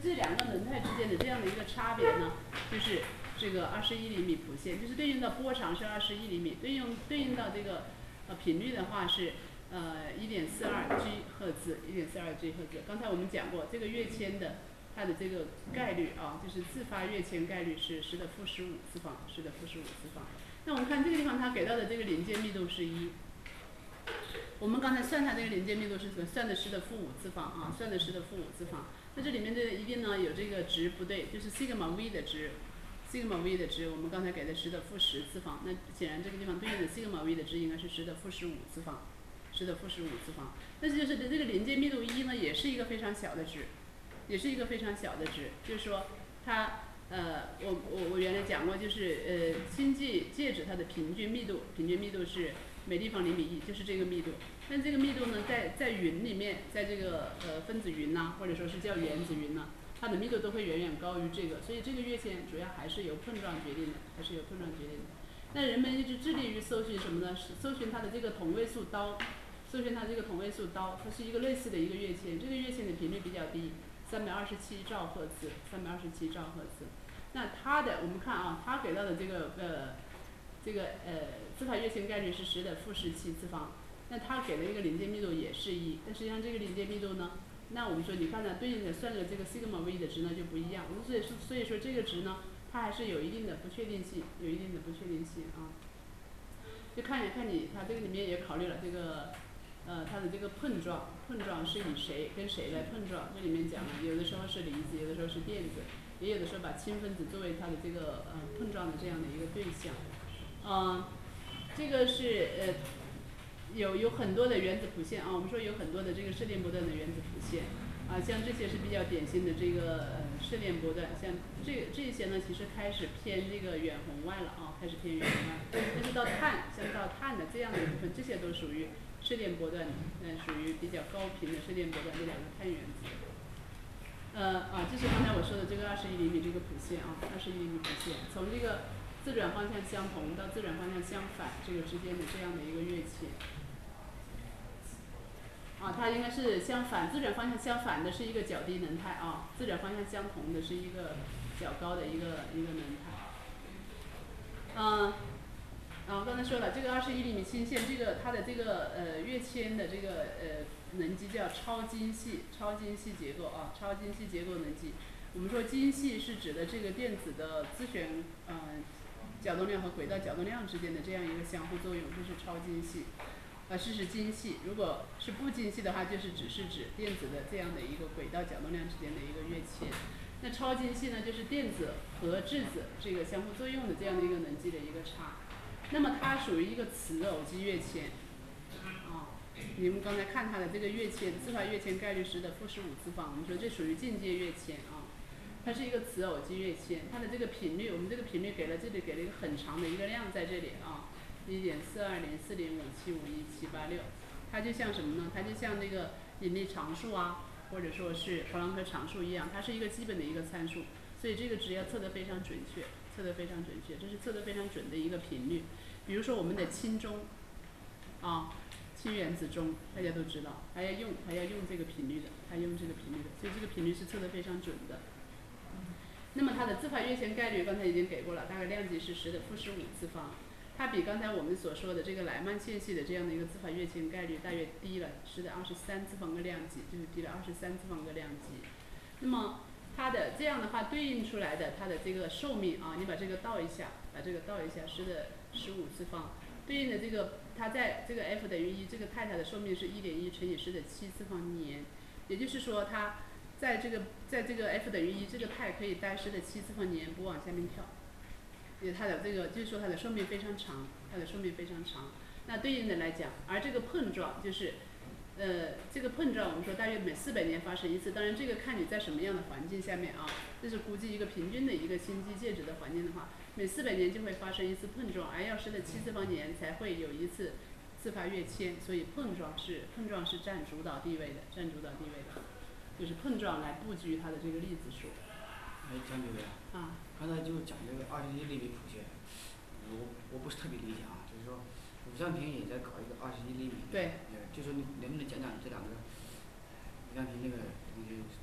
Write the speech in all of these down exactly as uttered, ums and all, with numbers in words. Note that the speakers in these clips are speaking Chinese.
这两个轮态之间的这样的一个差别呢，就是这个二十一厘米谱线，就是对应到波长是二十一厘米，对应对应到这个呃频率的话是呃一点四二 G 赫兹，一点四二 G 赫兹。刚才我们讲过，这个跃迁的它的这个概率啊，就是自发跃迁概率是十的负十五次方，十的负十五次方。那我们看这个地方它给到的这个临界密度是一。我们刚才算它这个临界密度是算的十的负五次方啊，算的十的负五次方。那这里面这一定呢有这个值不对，就是 sigma v 的值 ，sigma v 的值，我们刚才给的十的负十次方，那显然这个地方对应的 sigma v 的值应该是十的负十五次方，十的负十五次方。但是就是这个临界密度一呢，也是一个非常小的值，也是一个非常小的值，就是说它呃，我我我原来讲过，就是呃星际介质它的平均密度，平均密度是每立方厘米一，就是这个密度。但这个密度呢，在在云里面，在这个呃分子云呐、啊，或者说是叫原子云呐、啊，它的密度都会远远高于这个，所以这个跃迁主要还是由碰撞决定的，还是由碰撞决定的。那人们一直致力于搜寻什么呢？搜寻它的这个同位素刀，搜寻它这个同位素刀，它是一个类似的一个跃迁，这个跃迁的频率比较低，三百二十七兆赫兹，三百二十七兆赫兹。那它的我们看啊，它给到的这个呃这个呃自发跃迁概率是十的负十七次方。那它给的一个临界密度也是一，但实际上这个临界密度呢，那我们说你看呢，对应的算的这个 sigma v 的值呢就不一样，所以说所以说这个值呢，它还是有一定的不确定性，有一定的不确定性啊。就看看你它这个里面也考虑了这个，呃，它的这个碰撞，碰撞是以谁跟谁来碰撞？这里面讲了，有的时候是离子，有的时候是电子，也有的时候把氢分子作为它的这个呃碰撞的这样的一个对象。嗯、呃，这个是呃。有有很多的原子谱线啊，我们说有很多的这个射电波段的原子谱线啊，像这些是比较典型的这个呃射电波段，像这这些呢其实开始偏这个远红外了啊，开始偏远红外，但是到碳，像到碳的这样的一部分，这些都属于射电波段，嗯、呃，属于比较高频的射电波段，这两个碳原子。呃啊，这是刚才我说的这个二十一厘米这个谱线啊，二十一厘米谱线，从这个自转方向相同到自转方向相反，这个之间的这样的一个跃迁。啊，它应该是相反，自转方向相反的是一个较低能态啊，自转方向相同的是一个较高的一个一个能态。嗯，啊，刚才说了，这个二十一厘米氢线，这个它的这个呃跃迁的这个呃能级叫超精细，超精细结构啊，超精细结构能级。我们说精细是指的这个电子的自旋嗯、呃、角动量和轨道角动量之间的这样一个相互作用，这是超精细。呃，是指精细，如果是不精细的话，就是只是指电子的这样的一个轨道角动量之间的一个跃迁。那超精细呢，就是电子和质子这个相互作用的这样的一个能级的一个差。那么它属于一个磁偶基跃迁。啊，你们刚才看它的这个跃迁，自发跃迁概率十的负十五次方，我们说这属于进阶跃迁啊。它是一个磁偶基跃迁，它的这个频率，我们这个频率给了这里给了一个很长的一个量在这里啊。一点四二零四零五七五一七八六，它就像什么呢？它就像那个引力常数啊，或者说是普朗克常数一样，它是一个基本的一个参数，所以这个值要测得非常准确，测得非常准确，这是测得非常准的一个频率。比如说我们的氢中，啊，氢原子中，大家都知道，还要用还要用这个频率的，还用这个频率的，所以这个频率是测得非常准的。那么它的自发跃迁概率刚才已经给过了，大概量级是十的负十五次方。它比刚才我们所说的这个莱曼线系的这样的一个自发跃迁概率大约低了十的二十三次方个量级，就是低了二十三次方个量级。那么它的这样的话对应出来的它的这个寿命啊，你把这个倒一下，把这个倒一下，十的十五次方，对应的这个它在这个 F 等于一，这个太太的寿命是一点一乘以十的七次方年，也就是说它在这个在这个 F 等于一，这个态可以待十的七次方年不往下面跳。它的这个就是说它的寿命非常长，它的寿命非常长。那对应的来讲，而这个碰撞就是，呃，这个碰撞我们说大约每四百年发生一次。当然这个看你在什么样的环境下面啊，这是估计一个平均的一个星际介质的环境的话，每四百年就会发生一次碰撞，而要十的七次方年才会有一次自发跃迁。所以碰撞是碰撞是占主导地位的，占主导地位的，就是碰撞来布局它的这个粒子数。 哎，张主任， 啊， 刚才就讲这个二十一厘米谱线，我我不是特别理解啊，就是说武尚平也在搞一个二十一厘米， 对， 就说你能不能讲讲这两个武尚平那个东西它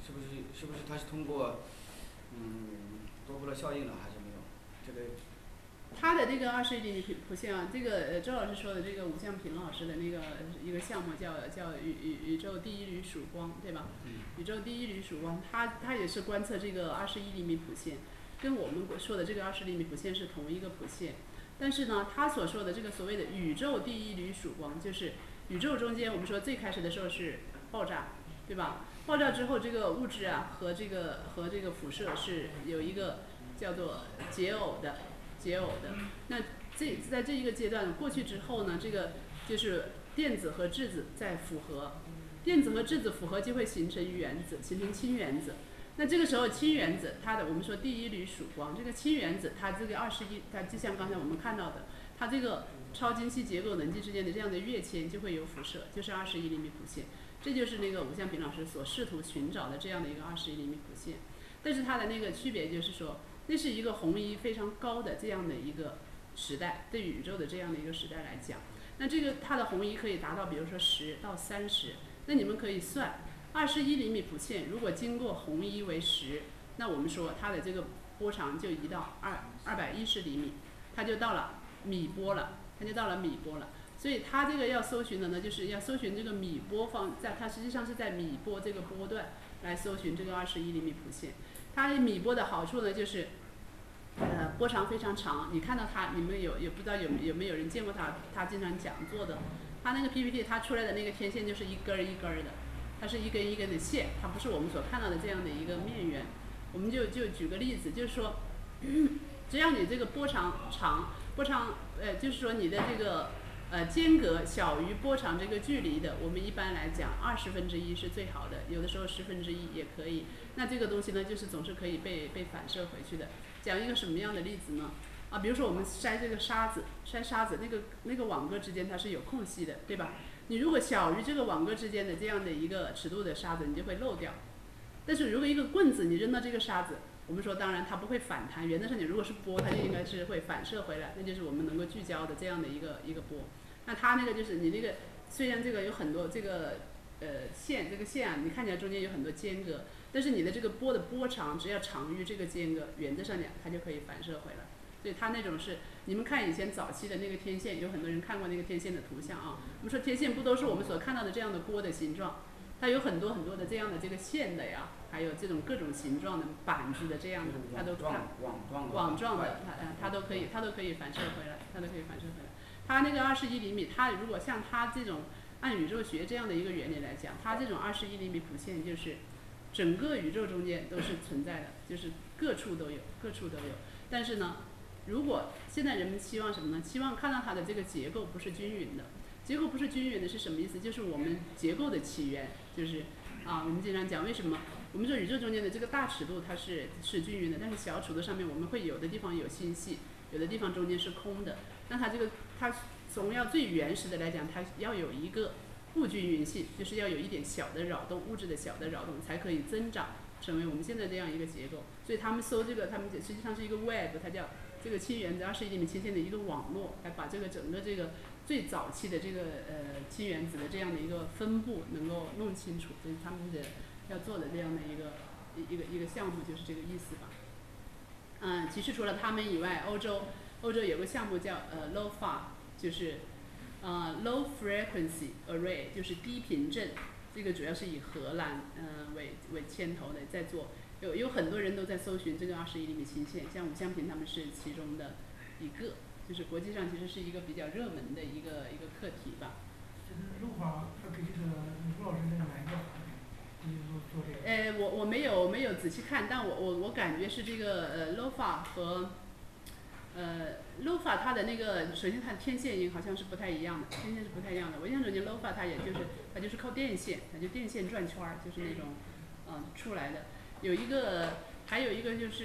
是不是是不是它是通过嗯多布勒效应了还是没有？这个它的这个二十一厘米谱线啊，这个呃周老师说的这个吴向平老师的那个一个项目叫叫宇宇宇宙第一缕曙光，对吧？宇宙第一缕曙光，它它也是观测这个二十一厘米谱线，跟我们说的这个二十厘米谱线是同一个谱线。但是呢，他所说的这个所谓的宇宙第一缕曙光，就是宇宙中间我们说最开始的时候是爆炸，对吧？爆炸之后，这个物质啊和这个和这个辐射是有一个叫做解耦的。解耦的，那这在这一个阶段过去之后呢，这个就是电子和质子在复合，电子和质子复合就会形成原子，形成氢原子。那这个时候氢原子它的我们说第一缕曙光，这个氢原子它这个二十一，它就像刚才我们看到的，它这个超晶系结构能级之间的这样的跃迁就会有辐射，就是二十一厘米谱线。这就是那个吴向平老师所试图寻找的这样的一个二十一厘米谱线。但是它的那个区别就是说，那是一个红移非常高的这样的一个时代，对宇宙的这样的一个时代来讲，那这个它的红移可以达到比如说十到三十，那你们可以算二十一厘米谱线，如果经过红移为十，那我们说它的这个波长就移到二二百一十厘米，它就到了米波了，它就到了米波了。所以它这个要搜寻的呢，就是要搜寻这个米波方，在它实际上是在米波这个波段来搜寻这个二十一厘米谱线。它米波的好处呢，就是，呃，波长非常长。你看到它，你们有也不知道有有没有人见过它？他经常讲座的，它那个 P P T 它出来的那个天线就是一根儿一根儿的，它是一根一根的线，它不是我们所看到的这样的一个面圆。我们就就举个例子，就是说，只要你这个波长长，波长呃，就是说你的这个呃间隔小于波长这个距离的，我们一般来讲二十分之一是最好的，有的时候十分之一也可以。那这个东西呢，就是总是可以被被反射回去的。讲一个什么样的例子呢？啊，比如说我们筛这个沙子，筛沙子那个那个网格之间它是有空隙的，对吧？你如果小于这个网格之间的这样的一个尺度的沙子，你就会漏掉。但是如果一个棍子你扔到这个沙子，我们说当然它不会反弹，原则上你如果是波，它就应该是会反射回来，那就是我们能够聚焦的这样的一个一个波。那它那个就是你那个虽然这个有很多这个呃线，这个线啊，你看起来中间有很多间隔。但是你的这个波的波长只要长于这个间隔，原则上讲它就可以反射回来。所以它那种是，你们看以前早期的那个天线，有很多人看过那个天线的图像啊。我们说天线不都是我们所看到的这样的波的形状，它有很多很多的这样的这个线的呀，还有这种各种形状的板子的这样的，它都看网状的，它呃它都可以它都可以反射回来，它都可以反射回来。它那个二十一厘米，它如果像它这种按宇宙学这样的一个原理来讲，它这种二十一厘米谱线就是。整个宇宙中间都是存在的，就是各处都有，各处都有。但是呢，如果现在人们期望什么呢？期望看到它的这个结构不是均匀的。结构不是均匀的是什么意思？就是我们结构的起源，就是啊，我们经常讲为什么我们说宇宙中间的这个大尺度它是是均匀的，但是小尺度上面我们会有的地方有星系，有的地方中间是空的。那它这个它从要最原始的来讲，它要有一个。不均匀性就是要有一点小的扰动，物质的小的扰动才可以增长成为我们现在这样一个结构。所以他们搜这个，他们实际上是一个 web， 它叫这个氢原子二十一厘米氢线的一个网络，来把这个整个这个最早期的这个呃氢原子的这样的一个分布能够弄清楚，这是他们的要做的这样的一个一个一个项目，就是这个意思吧。嗯，其实除了他们以外，欧洲欧洲有个项目叫呃 LOFAR， 就是。呃、uh, low frequency array 就是低频振，这个主要是以荷兰呃为为牵头的在做，有有很多人都在搜寻这个二十一厘米氢线，像吴向平他们是其中的一个，就是国际上其实是一个比较热门的一个一个课题吧。 这个路法它跟这个吴老师那个哪一个好呢？你做做这个？ 呃，我我没有没有仔细看，但我我我感觉是这个呃 LOFAR 和。呃 ，LOFAR 它的那个，首先它的天线好像是不太一样的，天线是不太一样的。我印象中间 LOFAR 它也就是它就是靠电线，它就电线转圈儿，就是那种，嗯、呃、出来的。有一个，还有一个就是，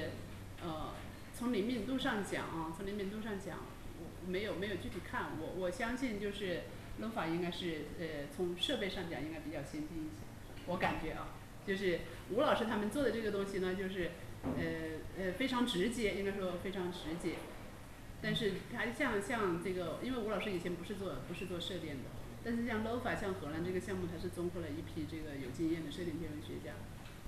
呃，从灵敏度上讲啊，从灵敏度上讲，我没有没有具体看，我我相信就是 LOFAR 应该是呃从设备上讲应该比较先进一些，我感觉啊，就是吴老师他们做的这个东西呢，就是。呃呃，非常直接，应该说非常直接。但是还像像这个，因为吴老师以前不是做不是做射电的，但是像 LOFAR 像荷兰这个项目，它是综合了一批这个有经验的射电天文学家，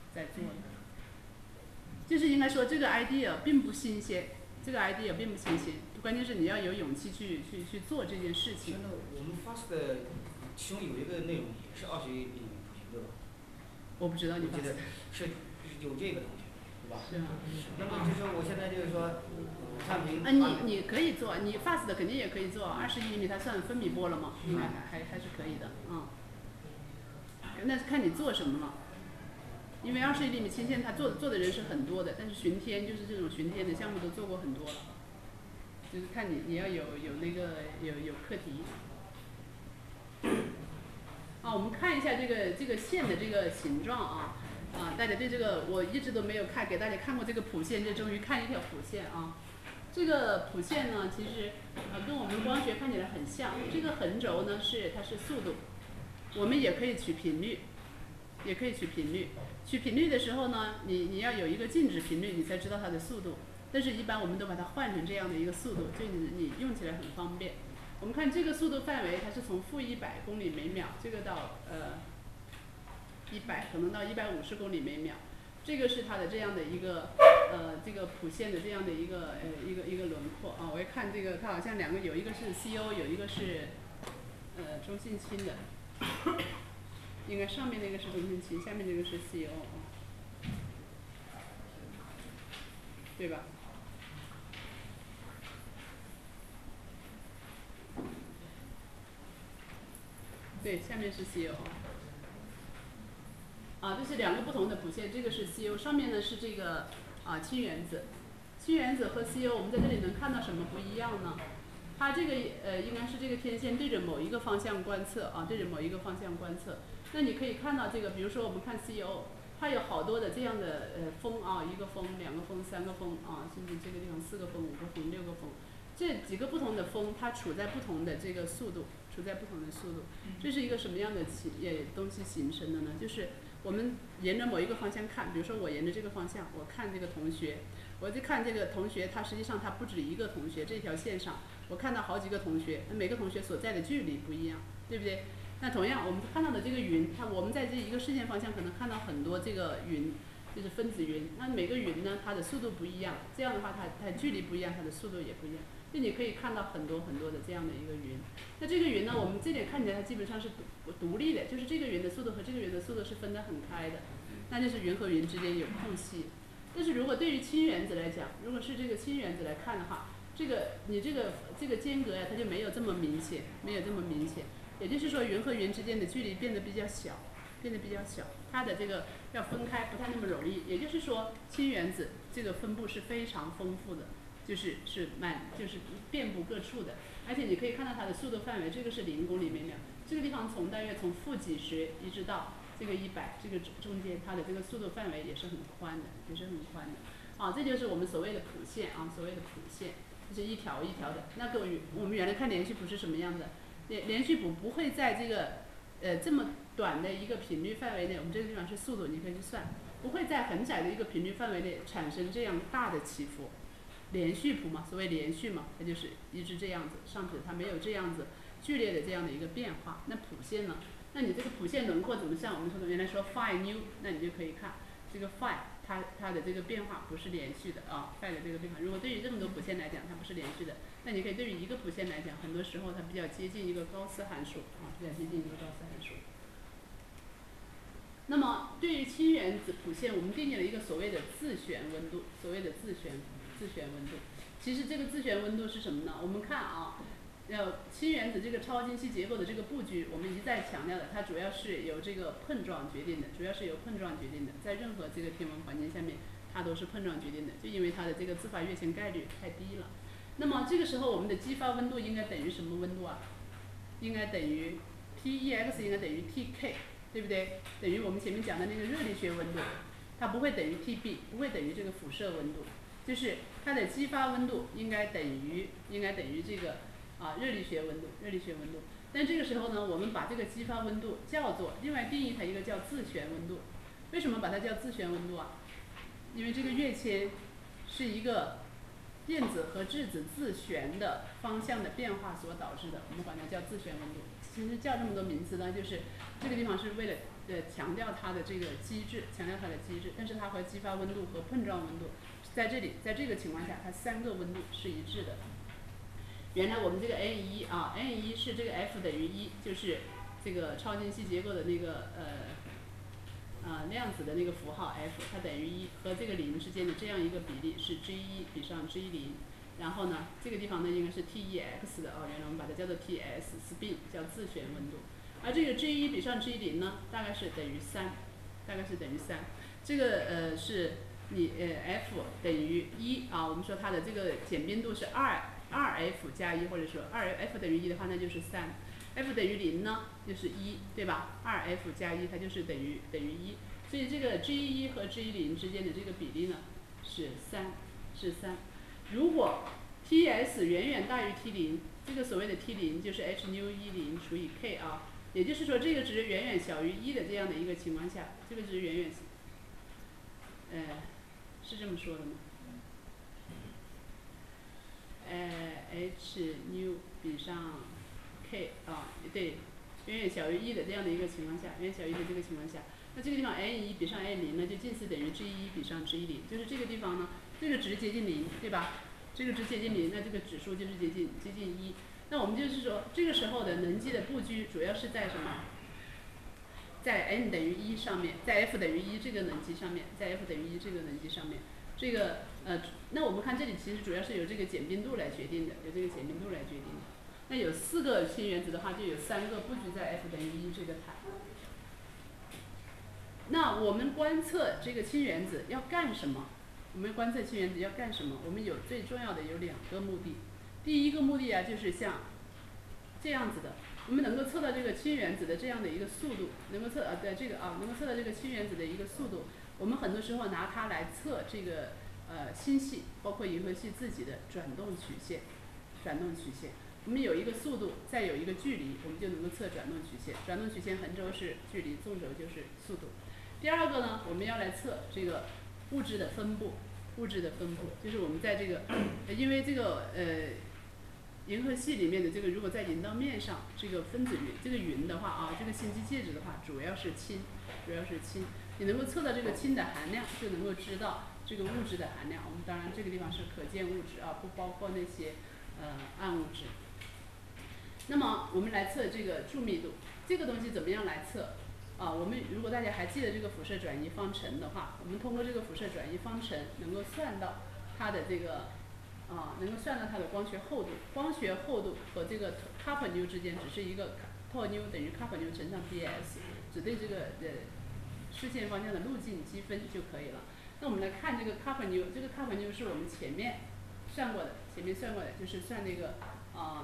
在做的。就是应该说这个 idea 并不新鲜，这个 idea 并不新鲜，关键是你要有勇气去去去做这件事情。 现在我们 fast 的其中有一个内容也是二十一厘米谱形，对吧？ 我不知道你记得是有这个东西，对吧？ 是啊。 那么就是说，我现在就是说，看评。 啊，你你可以做，你 fast 的肯定也可以做，二十一厘米它算分米波了嘛，应该还还还是可以的，嗯。那看你做什么了。因为二十一厘米切线，他做做的人是很多的，但是巡天就是这种巡天的项目都做过很多了，就是看你你要有有那个有有课题。啊，我们看一下这个这个线的这个形状啊，啊，大家对这个我一直都没有看，给大家看过这个谱线，这终于看一条谱线啊。这个谱线呢，其实呃跟我们光学看起来很像，这个横轴呢是它是速度，我们也可以取频率，也可以取频率。取频率的时候呢，你你要有一个静止频率，你才知道它的速度。但是，一般我们都把它换成这样的一个速度，就你你用起来很方便。我们看这个速度范围，它是从负一百公里每秒，这个到呃一百，可能到一百五十公里每秒。这个是它的这样的一个呃这个谱线的这样的一个呃一个一个轮廓啊。我一看这个，它好像两个有一个是 C O， 有一个是呃中性氢的。应该上面那个是中性氢，下面这个是 C O， 对吧？对，下面是 C O。啊，这是两个不同的谱线，这个是 C O， 上面呢是这个啊氢原子。氢原子和 C O， 我们在这里能看到什么不一样呢？它这个呃应该是这个天线对着某一个方向观测啊，对着某一个方向观测。那你可以看到这个，比如说我们看 C O， 它有好多的这样的呃峰啊，一个峰、两个峰、三个峰啊，甚至这个地方四个峰、五个峰、六个峰，这几个不同的峰，它处在不同的这个速度，处在不同的速度。这是一个什么样的形呃东西形成的呢？就是我们沿着某一个方向看，比如说我沿着这个方向，我看这个同学，我就看这个同学，他实际上他不止一个同学，这条线上我看到好几个同学，每个同学所在的距离不一样，对不对？那同样，我们看到的这个云，它我们在这一个视线方向可能看到很多这个云，就是分子云。那每个云呢，它的速度不一样，这样的话它它距离不一样，它的速度也不一样。就你可以看到很多很多的这样的一个云。那这个云呢，我们这点看起来它基本上是独独立的，就是这个云的速度和这个云的速度是分得很开的，那就是云和云之间有空隙。但是如果对于氢原子来讲，如果是这个氢原子来看的话，这个你这个这个间隔呀，它就没有这么明显，没有这么明显。也就是说，云和云之间的距离变得比较小，变得比较小，它的这个要分开不太那么容易。也就是说，氢原子这个分布是非常丰富的，就是是满就是遍布各处的。而且你可以看到它的速度范围，这个是零公里每秒，这个地方从大约从负几十一直到这个一百，这个中间它的这个速度范围也是很宽的，也是很宽的。啊，这就是我们所谓的谱线啊，所谓的谱线，就是一条一条的。那个我们原来看连续谱是什么样的？连连续谱不会在这个呃这么短的一个频率范围内，我们这个地方是速度，你可以去算，不会在很窄的一个频率范围内产生这样大的起伏。连续谱嘛，所谓连续嘛，它就是一直这样子上去，它没有这样子剧烈的这样的一个变化。那谱线呢？那你这个谱线轮廓怎么像？我们说的原来说 phi nu， 那你就可以看这个 phi 它它的这个变化不是连续的啊 ，phi 的这个变化。如果对于这么多谱线来讲，它不是连续的。那你可以对于一个谱线来讲，很多时候它比较接近一个高斯函数啊，比较接近一个高斯函数。那么对于氢原子谱线，我们定义了一个所谓的自旋温度，所谓的自旋自旋温度。其实这个自旋温度是什么呢？我们看啊，要氢原子这个超晶系结构的这个布局，我们一再强调的，它主要是由这个碰撞决定的，主要是由碰撞决定的，在任何这个天文环境下面，它都是碰撞决定的，就因为它的这个自发跃迁概率太低了。那么这个时候我们的激发温度应该等于什么温度啊？应该等于 T E X 应该等于 T K， 对不对？等于我们前面讲的那个热力学温度，它不会等于 T B， 不会等于这个辐射温度，就是它的激发温度应该等于应该等于这个啊热力学温度，热力学温度。但这个时候呢，我们把这个激发温度叫做另外定义它一个叫自旋温度。为什么把它叫自旋温度啊？因为这个跃迁是一个电子和质子自旋的方向的变化所导致的，我们管它叫自旋温度。其实叫这么多名词呢，就是这个地方是为了呃强调它的这个机制，强调它的机制，但是它和激发温度和碰撞温度在这里，在这个情况下，它三个温度是一致的。原来我们这个 N 一啊 ，N 一是这个 F 等于一，就是这个超晶系结构的那个呃呃量子的那个符号 F， 它等于一，和这个零之间的这样一个比例是 G 一比上 G 零。然后呢，这个地方呢应该是 T E X 的哦，原来我们把它叫做 T S spin， 叫自旋温度。而这个 G 一比上 G 零呢，大概是等于三，大概是等于三。这个呃是你呃 F 等于一啊，我们说它的这个简冰度是二二 F 加一，或者说二 F 等于一的话，那就是三。F 等于零呢，就是一，对吧？二 F 加一，它就是等于等于一。所以这个 G 一和 G 零之间的这个比例呢是三，是三。如果 T S 远远大于 T 零，这个所谓的 T 零就是 h 纽一零除以 K 啊，也就是说这个值远远小于一的这样的一个情况下，这个值远远，呃，是这么说的吗？呃 h 纽比上 K 啊，对，远远小于一的这样的一个情况下，远远小于一的这个情况下，那这个地方 n 一比上 n 零呢，就近似等于 G 一比上 G 零，就是这个地方呢，这个值接近零，对吧？这个值接近零，那这个指数就是接近接近一。那我们就是说，这个时候的能机的布局主要是在什么？在 n 等于一上面，在 f 等于一这个能机上面，在 f 等于一这个能机上面，这个呃，那我们看这里其实主要是由这个简冰度来决定的，由这个简冰度来决定的。那有四个氢原子的话，就有三个布局在 f 等于一这个态。那我们观测这个氢原子要干什么？我们观测氢原子要干什么？我们有最重要的有两个目的。第一个目的啊，就是像这样子的，我们能够测到这个氢原子的这样的一个速度，能够测啊，对这个啊，能够测到这个氢原子的一个速度。我们很多时候拿它来测这个呃星系，包括银河系自己的转动曲线，转动曲线。我们有一个速度，再有一个距离，我们就能够测转动曲线。转动曲线横轴是距离，纵轴就是速度。第二个呢，我们要来测这个物质的分布，物质的分布就是我们在这个，因为这个呃银河系里面的这个，如果在银道面上这个分子云，这个云的话啊，这个星际介质的话，主要是氢，主要是氢。你能够测到这个氢的含量，就能够知道这个物质的含量。我们当然这个地方是可见物质啊，不包括那些呃暗物质。那么我们来测这个注密度，这个东西怎么样来测？啊，我们如果大家还记得这个辐射转移方程的话，我们通过这个辐射转移方程能够算到它的这个啊，能够算到它的光学厚度。光学厚度和这个 kappa 纽之间只是一个 tau 纽等于 kappa 纽乘上 ds， 只对这个呃视线方向的路径积分就可以了。那我们来看这个 kappa 纽，这个 kappa 纽是我们前面算过的，前面算过的就是算那个啊。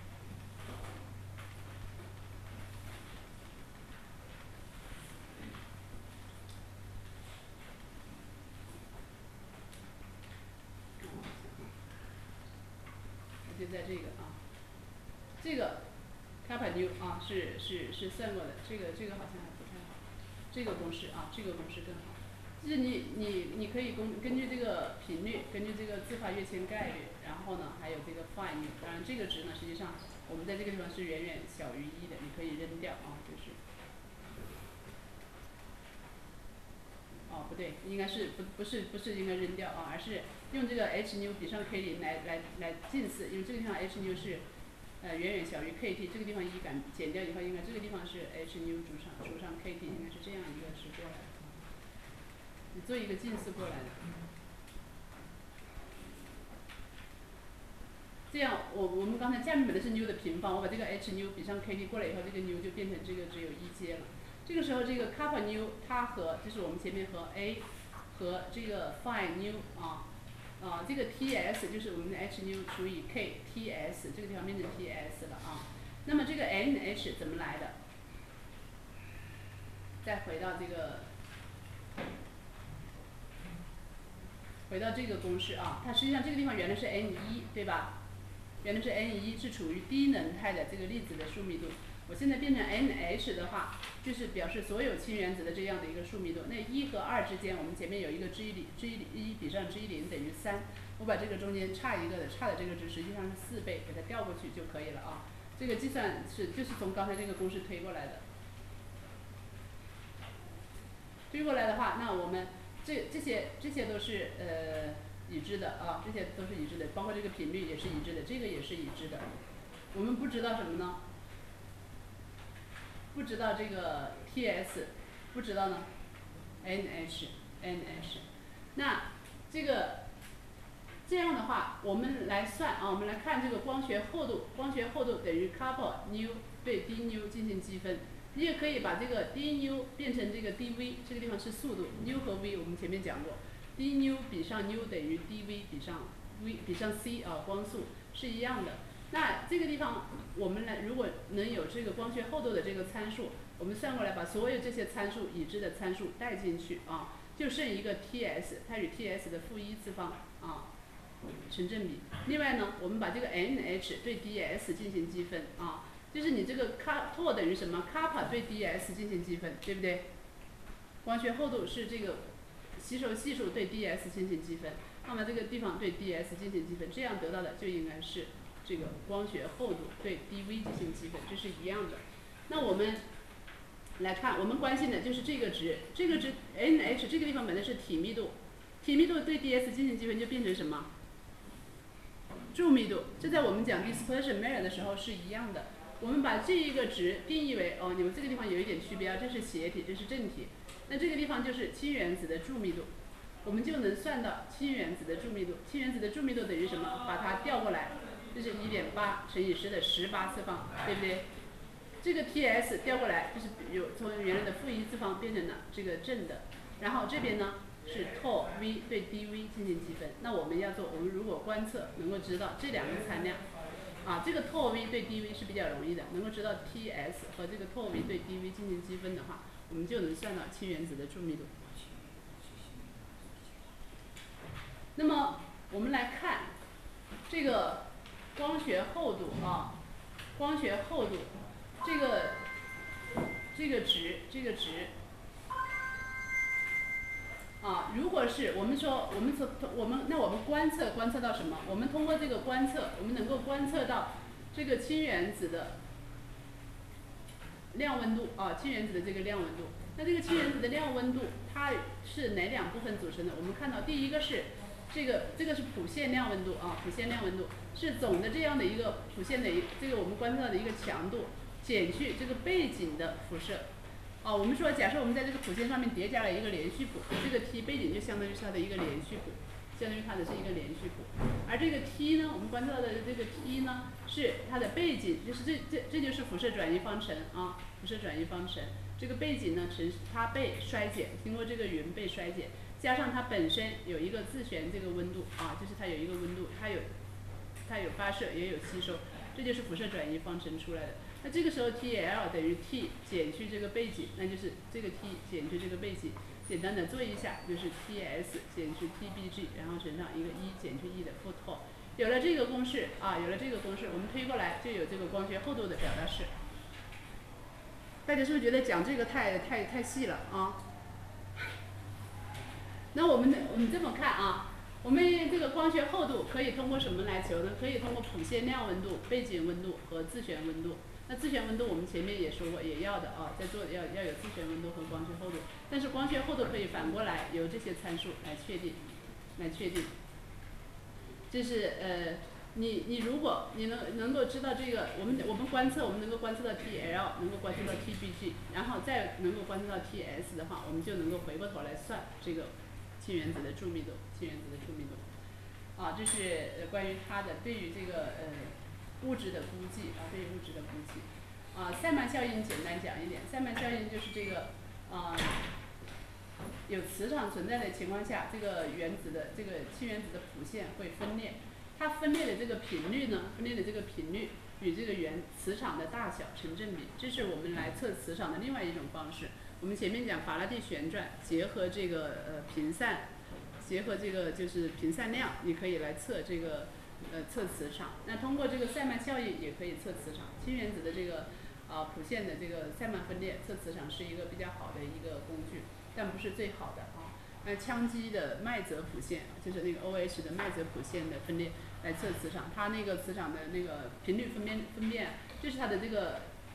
就在这个啊，这个 kappa 纽啊是是是算过的，这个这个好像还不太好，这个公式啊，这个公式更好。就是你你你可以根根据这个频率，根据这个自发跃迁概率，然后呢还有这个 phi 纽，当然这个值呢实际上我们在这个地方是远远小于一的，你可以扔掉啊，就是。哦，不对，应该是不不是不是应该扔掉啊，而是用这个 h 纽比上 k 零来来来近似，因为这个地方 h 纽是呃远远小于 kt， 这个地方一赶减掉以后，应该这个地方是 h 纽除上除上 kt， 应该是这样一个值过来的。你做一个近似过来的。这样我我们刚才下面本来是纽的平方，我把这个 h 纽比上 kt 过来以后，这个纽就变成这个只有一阶了。这个时候这个 kappa 纽它和就是我们前面和 a 和这个 phi 纽啊啊这个 ts 就是我们的 h 纽除以 k ts 这个地方变成 ts 了啊。那么这个 nh 怎么来的？再回到这个回到这个公式啊，它实际上这个地方原来是 n 一对吧？原来是 n 一是处于低能态的这个粒子的数密度。我现在变成 nh 的话，就是表示所有氢原子的这样的一个数密度。那一和二之间，我们前面有一个 G 零 G 一比上 G 零等于三，我把这个中间差一个的差的这个值实际上是四倍，给它调过去就可以了啊。这个计算是就是从刚才这个公式推过来的。 推过来的话，那我们这这些这些都是呃已知的啊，这些都是已知的，包括这个频率也是已知的，这个也是已知的。我们不知道什么呢？不知道这个 T S， 不知道呢 N H N H。那这个这样的话，我们来算啊，我们来看这个光学厚度，光学厚度等于 kappa nu 对 d nu 进行积分。你也可以把这个 d nu 变成这个 dv， 这个地方是速度 ，nu 和 v 我们前面讲过 ，d nu 比上 nu 等于 dv 比上 v 比上 c 啊，光速是一样的。那这个地方我们来，如果能有这个光学厚度的这个参数，我们算过来把所有这些参数已知的参数带进去啊，就剩一个 Ts， 它与 Ts 的负一次方啊成正比。另外呢，我们把这个 Nh 对 ds 进行积分啊，就是你这个 k 拓等于什么 kappa 对 ds 进行积分，对不对？光学厚度是这个吸收系数对 ds 进行积分，那么这个地方对 ds 进行积分，这样得到的就应该是这个光学厚度对 dv 进行积分，这是一样的。那我们来看，我们关心的就是这个值，这个值 Nh 这个地方本来是体密度，体密度对 ds 进行积分就变成什么？柱密度。这在我们讲 dispersion measure 的时候是一样的。我们把这一个值定义为哦，你们这个地方有一点区别啊，这是斜体，这是正体。那这个地方就是氢原子的柱密度，我们就能算到氢原子的柱密度。氢原子的柱密度等于什么？把它调过来。这是一点八乘以十的十八次方，对不对？这个 Ts 调过来就是有从原来的负一次方变成了这个正的，然后这边呢是 tau v 对 dv 进行积分。那我们要做，我们如果观测能够知道这两个参量，啊，这个 tau v 对 dv 是比较容易的，能够知道 Ts 和这个 tau v 对 dv 进行积分的话，我们就能算到氢原子的柱密度。那么我们来看这个光学厚度啊，光学厚度，这个这个值，这个值啊，如果是我们说我们从我们那我们观测观测到什么？我们通过这个观测，我们能够观测到这个氢原子的量温度啊，氢原子的这个量温度。那这个氢原子的量温度它是哪两部分组成的？我们看到第一个是这个这个是谱线量温度啊，谱线量温度是总的这样的一个谱线的一这个我们观测到的一个强度减去这个背景的辐射。哦，我们说假设我们在这个谱线上面叠加了一个连续谱，这个 T 背景就相当于是它的一个连续谱，相当于它的是一个连续谱。而这个 T 呢，我们观测到的这个 T 呢是它的背景，就是这这这就是辐射转移方程啊，辐射转移方程。这个背景呢，呈它被衰减，经过这个云被衰减，加上它本身有一个自旋这个温度啊，就是它有一个温度，它有它有发射也有吸收，这就是辐射转移方程出来的。那这个时候 T L 等于 T 减去这个背景，那就是这个 T 减去这个背景，简单的做一下，就是 T S 减去 T B G， 然后乘上一个一减去一的负 tau。有了这个公式啊，有了这个公式，我们推过来就有这个光学厚度的表达式。大家是不是觉得讲这个太太太细了啊？那我们我们这么看啊，我们这个光学厚度可以通过什么来求呢？可以通过谱线量温度、背景温度和自旋温度。那自旋温度我们前面也说过，也要的啊，在做要要有自旋温度和光学厚度。但是光学厚度可以反过来由这些参数来确定，来确定。就是呃。你你如果你能能够知道这个，我们我们观测我们能够观测到 T L， 能够观测到 T B G， 然后再能够观测到 T S 的话，我们就能够回过头来算这个氢原子的柱密度，氢原子的柱密度。啊，这是关于它的对于这个呃物质的估计啊，对于物质的估计。啊，塞曼效应简单讲一点，塞曼效应就是这个啊。有磁场存在的情况下，这个原子的这个氢原子的谱线会分裂。它分裂的这个频率呢，分裂的这个频率与这个原磁场的大小成正比，这是我们来测磁场的另外一种方式。我们前面讲法拉第旋转，结合这个呃频散，结合这个就是频散量，你可以来测这个呃测磁场。那通过这个塞曼效应也可以测磁场。氢原子的这个啊、呃、谱线的这个塞曼分裂测磁场是一个比较好的一个工具，但不是最好的啊。那羟基的麦泽谱线，就是那个 O H 的麦泽谱线的分裂。来测磁场，它那个磁场的那个频率分辨分辨，这是它的这个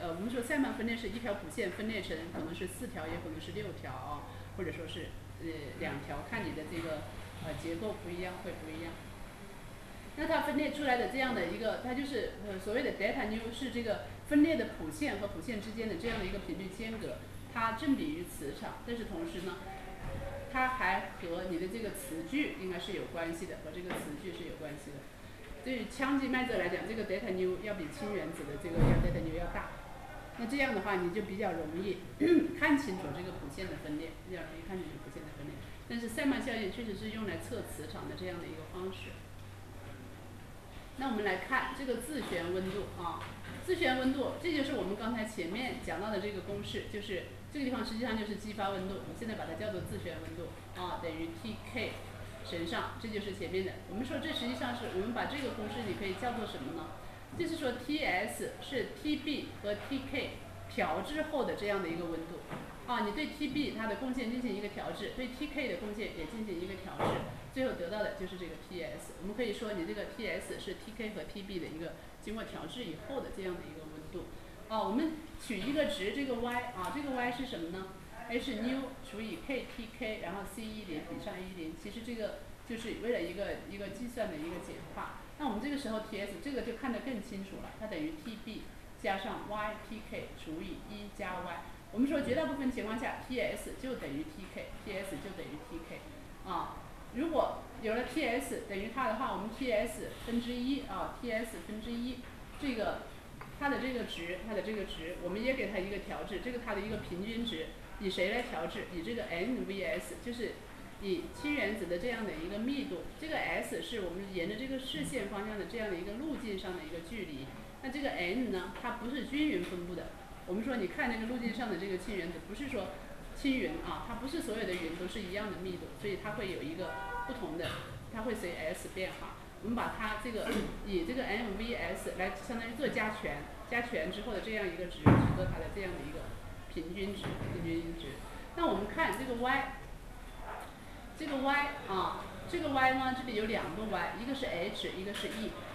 呃，我们说塞曼分裂是一条谱线分裂成可能是四条，也可能是六条啊，或者说是呃两条，看你的这个呃结构不一样会不一样。那它分裂出来的这样的一个，它就是呃所谓的 delta nu 是这个分裂的谱线和谱线之间的这样的一个频率间隔，它正比于磁场，但是同时呢，它还和你的这个磁距应该是有关系的，和这个磁距是有关系的。对于羟基麦锗来讲，这个 delta nu 要比氢原子的这个要 delta nu 要大。那这样的话，你就比较容易看清楚这个谱线的分裂，比较容易看清楚谱线的分裂。但是塞曼效应确实是用来测磁场的这样的一个方式。那我们来看这个自旋温度啊，自旋温度，这就是我们刚才前面讲到的这个公式，就是这个地方实际上就是激发温度，我们现在把它叫做自旋温度啊，等于 T K 乘上，这就是前面的。我们说这实际上是我们把这个公式你可以叫做什么呢？就是说 T S 是 T B 和 T K 调制后的这样的一个温度啊，你对 T B 它的贡献进行一个调制，对 T K 的贡献也进行一个调制，最后得到的就是这个 T S。我们可以说你这个 T S 是 T K 和 T B 的一个经过调制以后的这样的一个温度啊。我们取一个值，这个 Y 啊，这个 Y 是什么呢 ？H nu 除以 K T K， 然后 C 一零比上一零，其实这个就是为了一个一个计算的一个简化。那我们这个时候 T S 这个就看得更清楚了，它等于 T B 加上 Y T K 除以一加 Y。我们说绝大部分情况下 T S 就等于 T K，T S 就等于 T K 啊。如果有了 T S 等于它的话，我们 T S 分之一啊 ，T S 分之一，这个它的这个值，它的这个值，我们也给它一个调制，这个它的一个平均值，以谁来调制？以这个 N V S， 就是以氢原子的这样的一个密度，这个 S 是我们沿着这个视线方向的这样的一个路径上的一个距离。那这个 N 呢，它不是均匀分布的。我们说你看这个路径上的这个氢原子，不是说氢云啊，它不是所有的云都是一样的密度，所以它会有一个不同的，它会随 S 变化。我们把它这个以这个 M V S 来相当于做加权，加权之后的这样一个值，取得它的这样的一个平均值，平均值。那我们看这个 Y。这个 Y 啊，这个 Y 呢，这里有两个 Y， 一个是 H， 一个是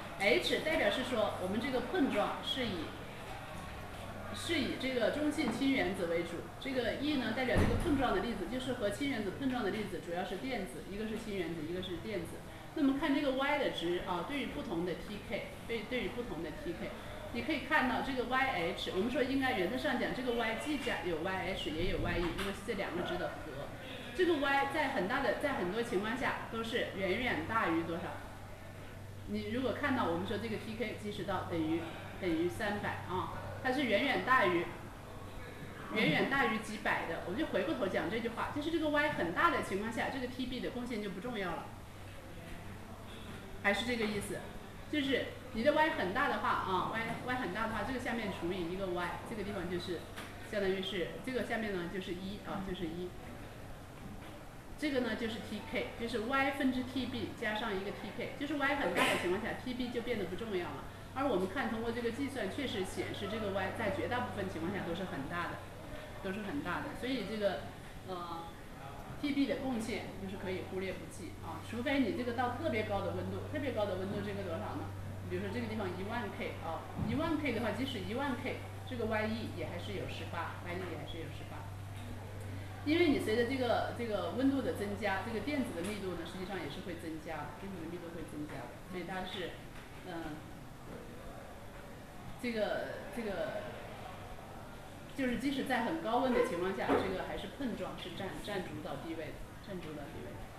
E。H 代表是说我们这个碰撞是以是以这个中性氢原子为主，这个 E 呢代表这个碰撞的粒子，就是和氢原子碰撞的粒子主要是电子，一个是氢原子，一个是电子。那么看这个 Y 的值啊，对于不同的 T K， 对对于不同的 T K， 你可以看到这个 Y H， 我们说应该原则上讲，这个 Y 既加有 Y H 也有 Y E， 因为是这两个值的和。这个 Y 在很大的在很多情况下都是远远大于多少？你如果看到我们说这个 T K 计时到等于等于三百啊，它是远远大于远远大于几百的。我就回过头讲这句话，就是这个 Y 很大的情况下，这个 T B 的贡献就不重要了，还是这个意思，就是你的 Y 很大的话啊 ，Y Y 很大的话，这个下面除以一个 Y， 这个地方就是相当于是这个下面呢就是一啊，就是一。这个呢就是 T K， 就是 Y 分之 T B 加上一个 T K， 就是 Y 很大的情况下 ，T B 就变得不重要了。而我们看通过这个计算，确实显示这个 Y 在绝大部分情况下都是很大的，都是很大的。所以这个呃 T B 的贡献就是可以忽略不计啊，除非你这个到特别高的温度，特别高的温度这个多少呢？比如说这个地方一万 K 啊，一万 K 的话，即使一万 K， 这个 Y E 也还是有十八 ，Y E 也还是有十八。因为你随着这个这个温度的增加，这个电子的密度呢，实际上也是会增加的，电子的密度会增加的，所以它是，嗯，这个这个，就是即使在很高温的情况下，这个还是碰撞是占占主导地位的，占主导地位的。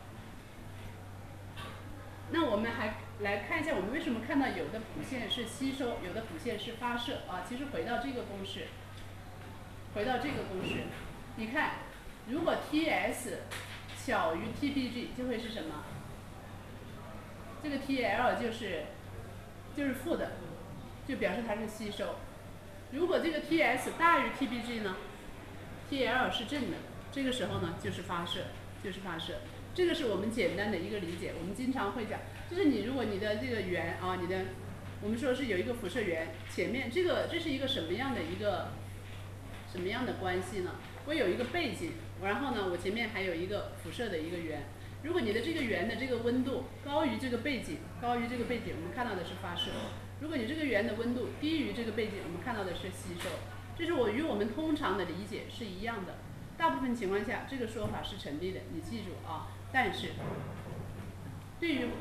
那我们还来看一下，我们为什么看到有的谱线是吸收，有的谱线是发射啊？其实回到这个公式，回到这个公式，你看。如果 T S 小于 T B G 就会是什么？这个 T L 就是就是负的，就表示它是吸收。如果这个 T S 大于 T B G 呢 ，T L 是正的，这个时候呢就是发射，就是发射。这个是我们简单的一个理解。我们经常会讲，就是你如果你的这个源啊，你的我们说是有一个辐射源，前面这个这是一个什么样的一个什么样的关系呢？我有一个背景。然后呢，我前面还有一个辐射的一个源。如果你的这个源的这个温度高于这个背景，高于这个背景，我们看到的是发射；如果你这个源的温度低于这个背景，我们看到的是吸收。 这是我与我们通常的理解是一样的。大部分情况下，这个说法是成立的，你记住啊。但是，对于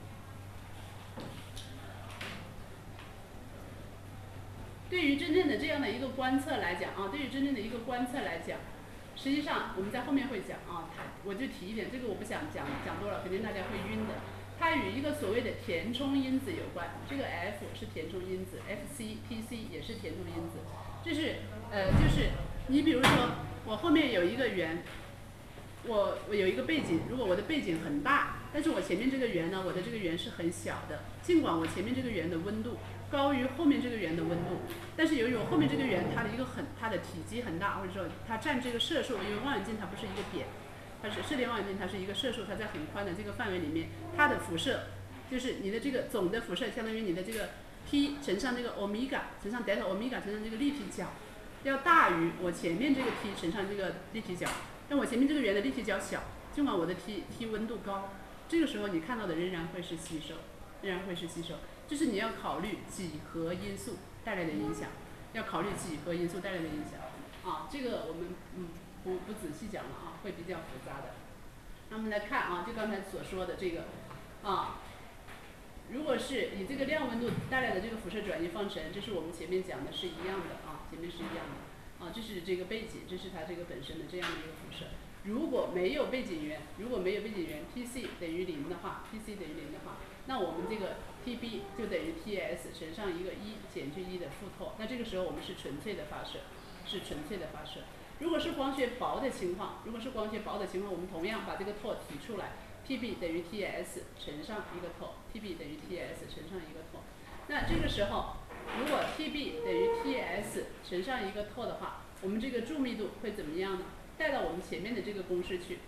对于真正的这样的一个观测来讲啊，对于真正的一个观测来讲，实际上我们在后面会讲啊，我就提一点，这个我不想讲讲多了，肯定大家会晕的。它与一个所谓的填充因子有关，这个 F 是填充因子 ，F C P C 也是填充因子。这是呃，就是你比如说我后面有一个圆，我我有一个背景，如果我的背景很大，但是我前面这个圆呢，我的这个圆是很小的，尽管我前面这个圆的温度高于后面这个圆的温度，但是由于我后面这个圆它的一个很它的体积很大，或者说它占这个射数，因为望远镜它不是一个点。它是射电望远镜，它是一个射数，它在很宽的这个范围里面，它的辐射就是你的这个总的辐射，相当于你的这个 T 乘上这个欧米伽乘上 delta 欧米伽乘上这个立体角，要大于我前面这个 T 乘上这个立体角。但我前面这个圆的立体角小，尽管我的 T T 温度高，这个时候你看到的仍然会是吸收，仍然会是吸收。就是你要考虑几何因素带来的影响，要考虑几何因素带来的影响啊，这个我们嗯。不不仔细讲了啊，会比较复杂的。那我们来看啊，就刚才所说的这个啊，如果是以这个量温度带来的这个辐射转移方程，这是我们前面讲的是一样的啊，前面是一样的啊，这是这个背景，这是它这个本身的这样的一个辐射。如果没有背景源，如果没有背景源 P C 等于零的话 ，P C 等于零的话，那我们这个 T B 就等于 T S 乘上一个一减去一的负透，那这个时候我们是纯粹的发射，是纯粹的发射。如果是光学薄的情况，如果是光学薄的情况，我们同样把这个透提出来 ，T B 等于 T S 乘上一个透 ，T B 等于 T S 乘上一个透。那这个时候，如果 T B 等于 T S 乘上一个透的话，我们这个注密度会怎么样呢？带到我们前面的这个公式去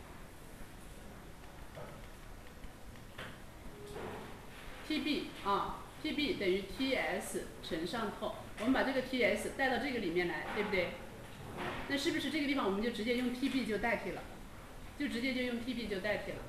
，T B 啊 ，T B 等于 T S 乘上透，我们把这个 T S 带到这个里面来，对不对？那是不是这个地方我们就直接用 T B 就代替了，就直接就用 T B 就代替了。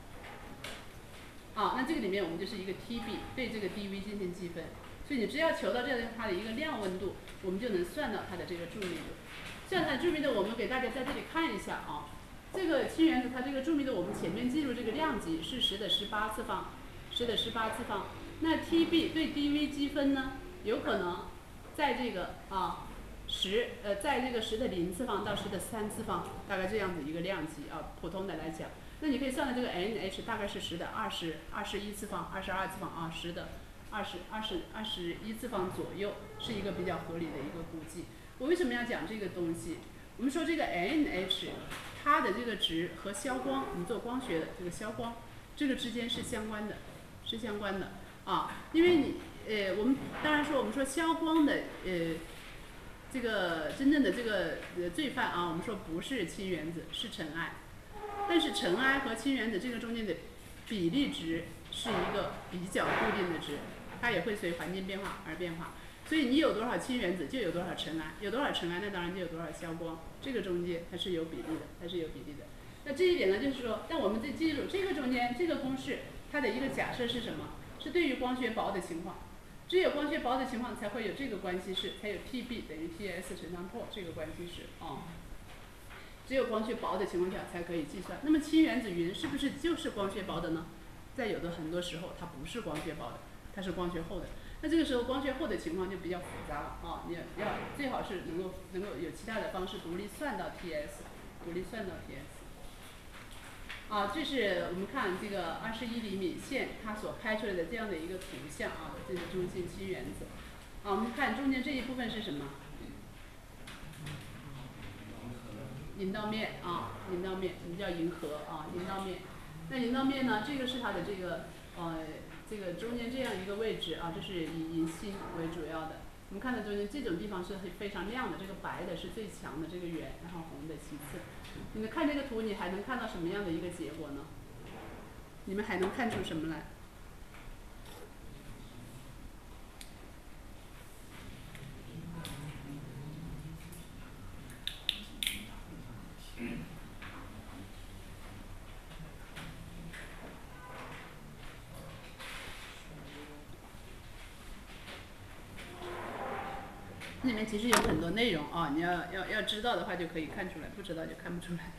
啊，那这个里面我们就是一个 T B 对这个 D V 进行计分，所以你只要求到这样它的一个量温度，我们就能算到它的这个注密度。算它的注密度，我们给大家在这里看一下啊，这个氢原子它这个注密度，我们前面记住这个量级是十的十八次方，十的十八次方。那 T B 对 D V 积分呢，有可能在这个啊。十呃，在这个十的零次方到十的三次方，大概这样子一个量级啊，普通的来讲，那你可以算的这个 N H 大概是十的二十二十一次方、二十二次方啊，十的二十二十二十一次方左右，是一个比较合理的一个估计。我为什么要讲这个东西？我们说这个 N H 它的这个值和消光，我们做光学的这个消光，这个之间是相关的，是相关的啊，因为你呃，我们当然说我们说消光的呃。这个真正的这个呃罪犯啊，我们说不是氢原子，是尘埃。但是尘埃和氢原子这个中间的比例值是一个比较固定的值，它也会随环境变化而变化。所以你有多少氢原子，就有多少尘埃，有多少尘埃，那当然就有多少消光。这个中间它是有比例的，它是有比例的。那这一点呢，就是说，但我们得记住这个中间这个公式，它的一个假设是什么？是对于光学薄的情况。只有光学薄的情况才会有这个关系式，才有 T B 等于 T S 乘上透这个关系式啊。只有光学薄的情况下才可以计算。那么氢原子云是不是就是光学薄的呢？在有的很多时候它不是光学薄的，它是光学厚的。那这个时候光学厚的情况就比较复杂了啊，你要最好是能够能够有其他的方式独立算到 T S， 独立算到 T S。啊，这是我们看这个二十一厘米线它所拍出来的这样的一个图像啊，这是中性氢原子。啊，我们看中间这一部分是什么？引导面啊，引导面，我们叫银河啊，引导面。那引导面呢，这个是它的这个呃这个中间这样一个位置啊，这是以银锌为主要的。我们看到中间这种地方是非常亮的，这个白的是最强的这个圆，然后红的其次。你们看这个图，你还能看到什么样的一个结果呢？你们还能看出什么来？ 里面其实有很多内容啊，你要要要知道的话就可以看出来，不知道就看不出来。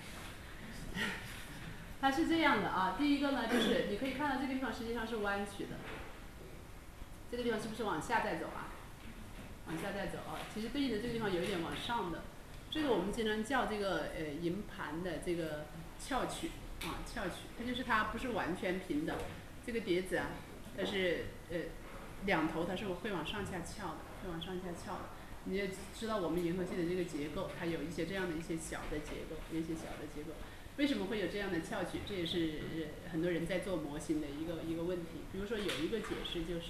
它是这样的啊，第一个呢就是你可以看到这个地方实际上是弯曲的，这个地方是不是往下再走啊？往下再走啊，其实对应的这个地方有一点往上的，这个我们经常叫这个呃银盘的这个翘曲啊，翘曲，它就是它不是完全平的，这个碟子啊，它是呃两头它是会往上下翘的，会往上下翘的。你也知道我们银河系的这个结构，它有一些这样的一些小的结构，有一些小的结构。为什么会有这样的翘曲？这也是很多人在做模型的一个一个问题。比如说有一个解释就是，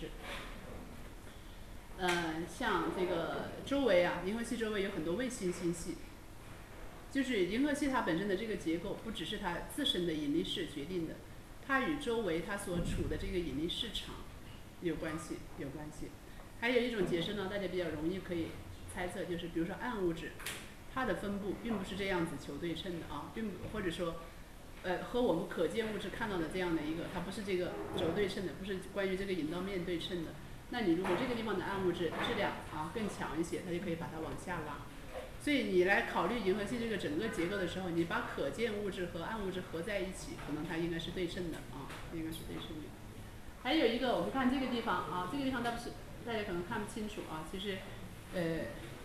呃，像这个周围啊，银河系周围有很多卫星星系，就是银河系它本身的这个结构，不只是它自身的引力势决定的，它与周围它所处的这个引力市场有关系，有关系。还有一种解释呢，大家比较容易可以猜测，就是比如说暗物质，它的分布并不是这样子球对称的啊，并或者说，呃，和我们可见物质看到的这样的一个，它不是这个轴对称的，不是关于这个引导面对称的。那你如果这个地方的暗物质质量啊更强一些，它就可以把它往下拉。所以你来考虑银河系这个整个结构的时候，你把可见物质和暗物质合在一起，可能它应该是对称的啊，应该是对称的。还有一个，我们看这个地方啊，这个地方它不是大家可能看不清楚啊，其实，呃，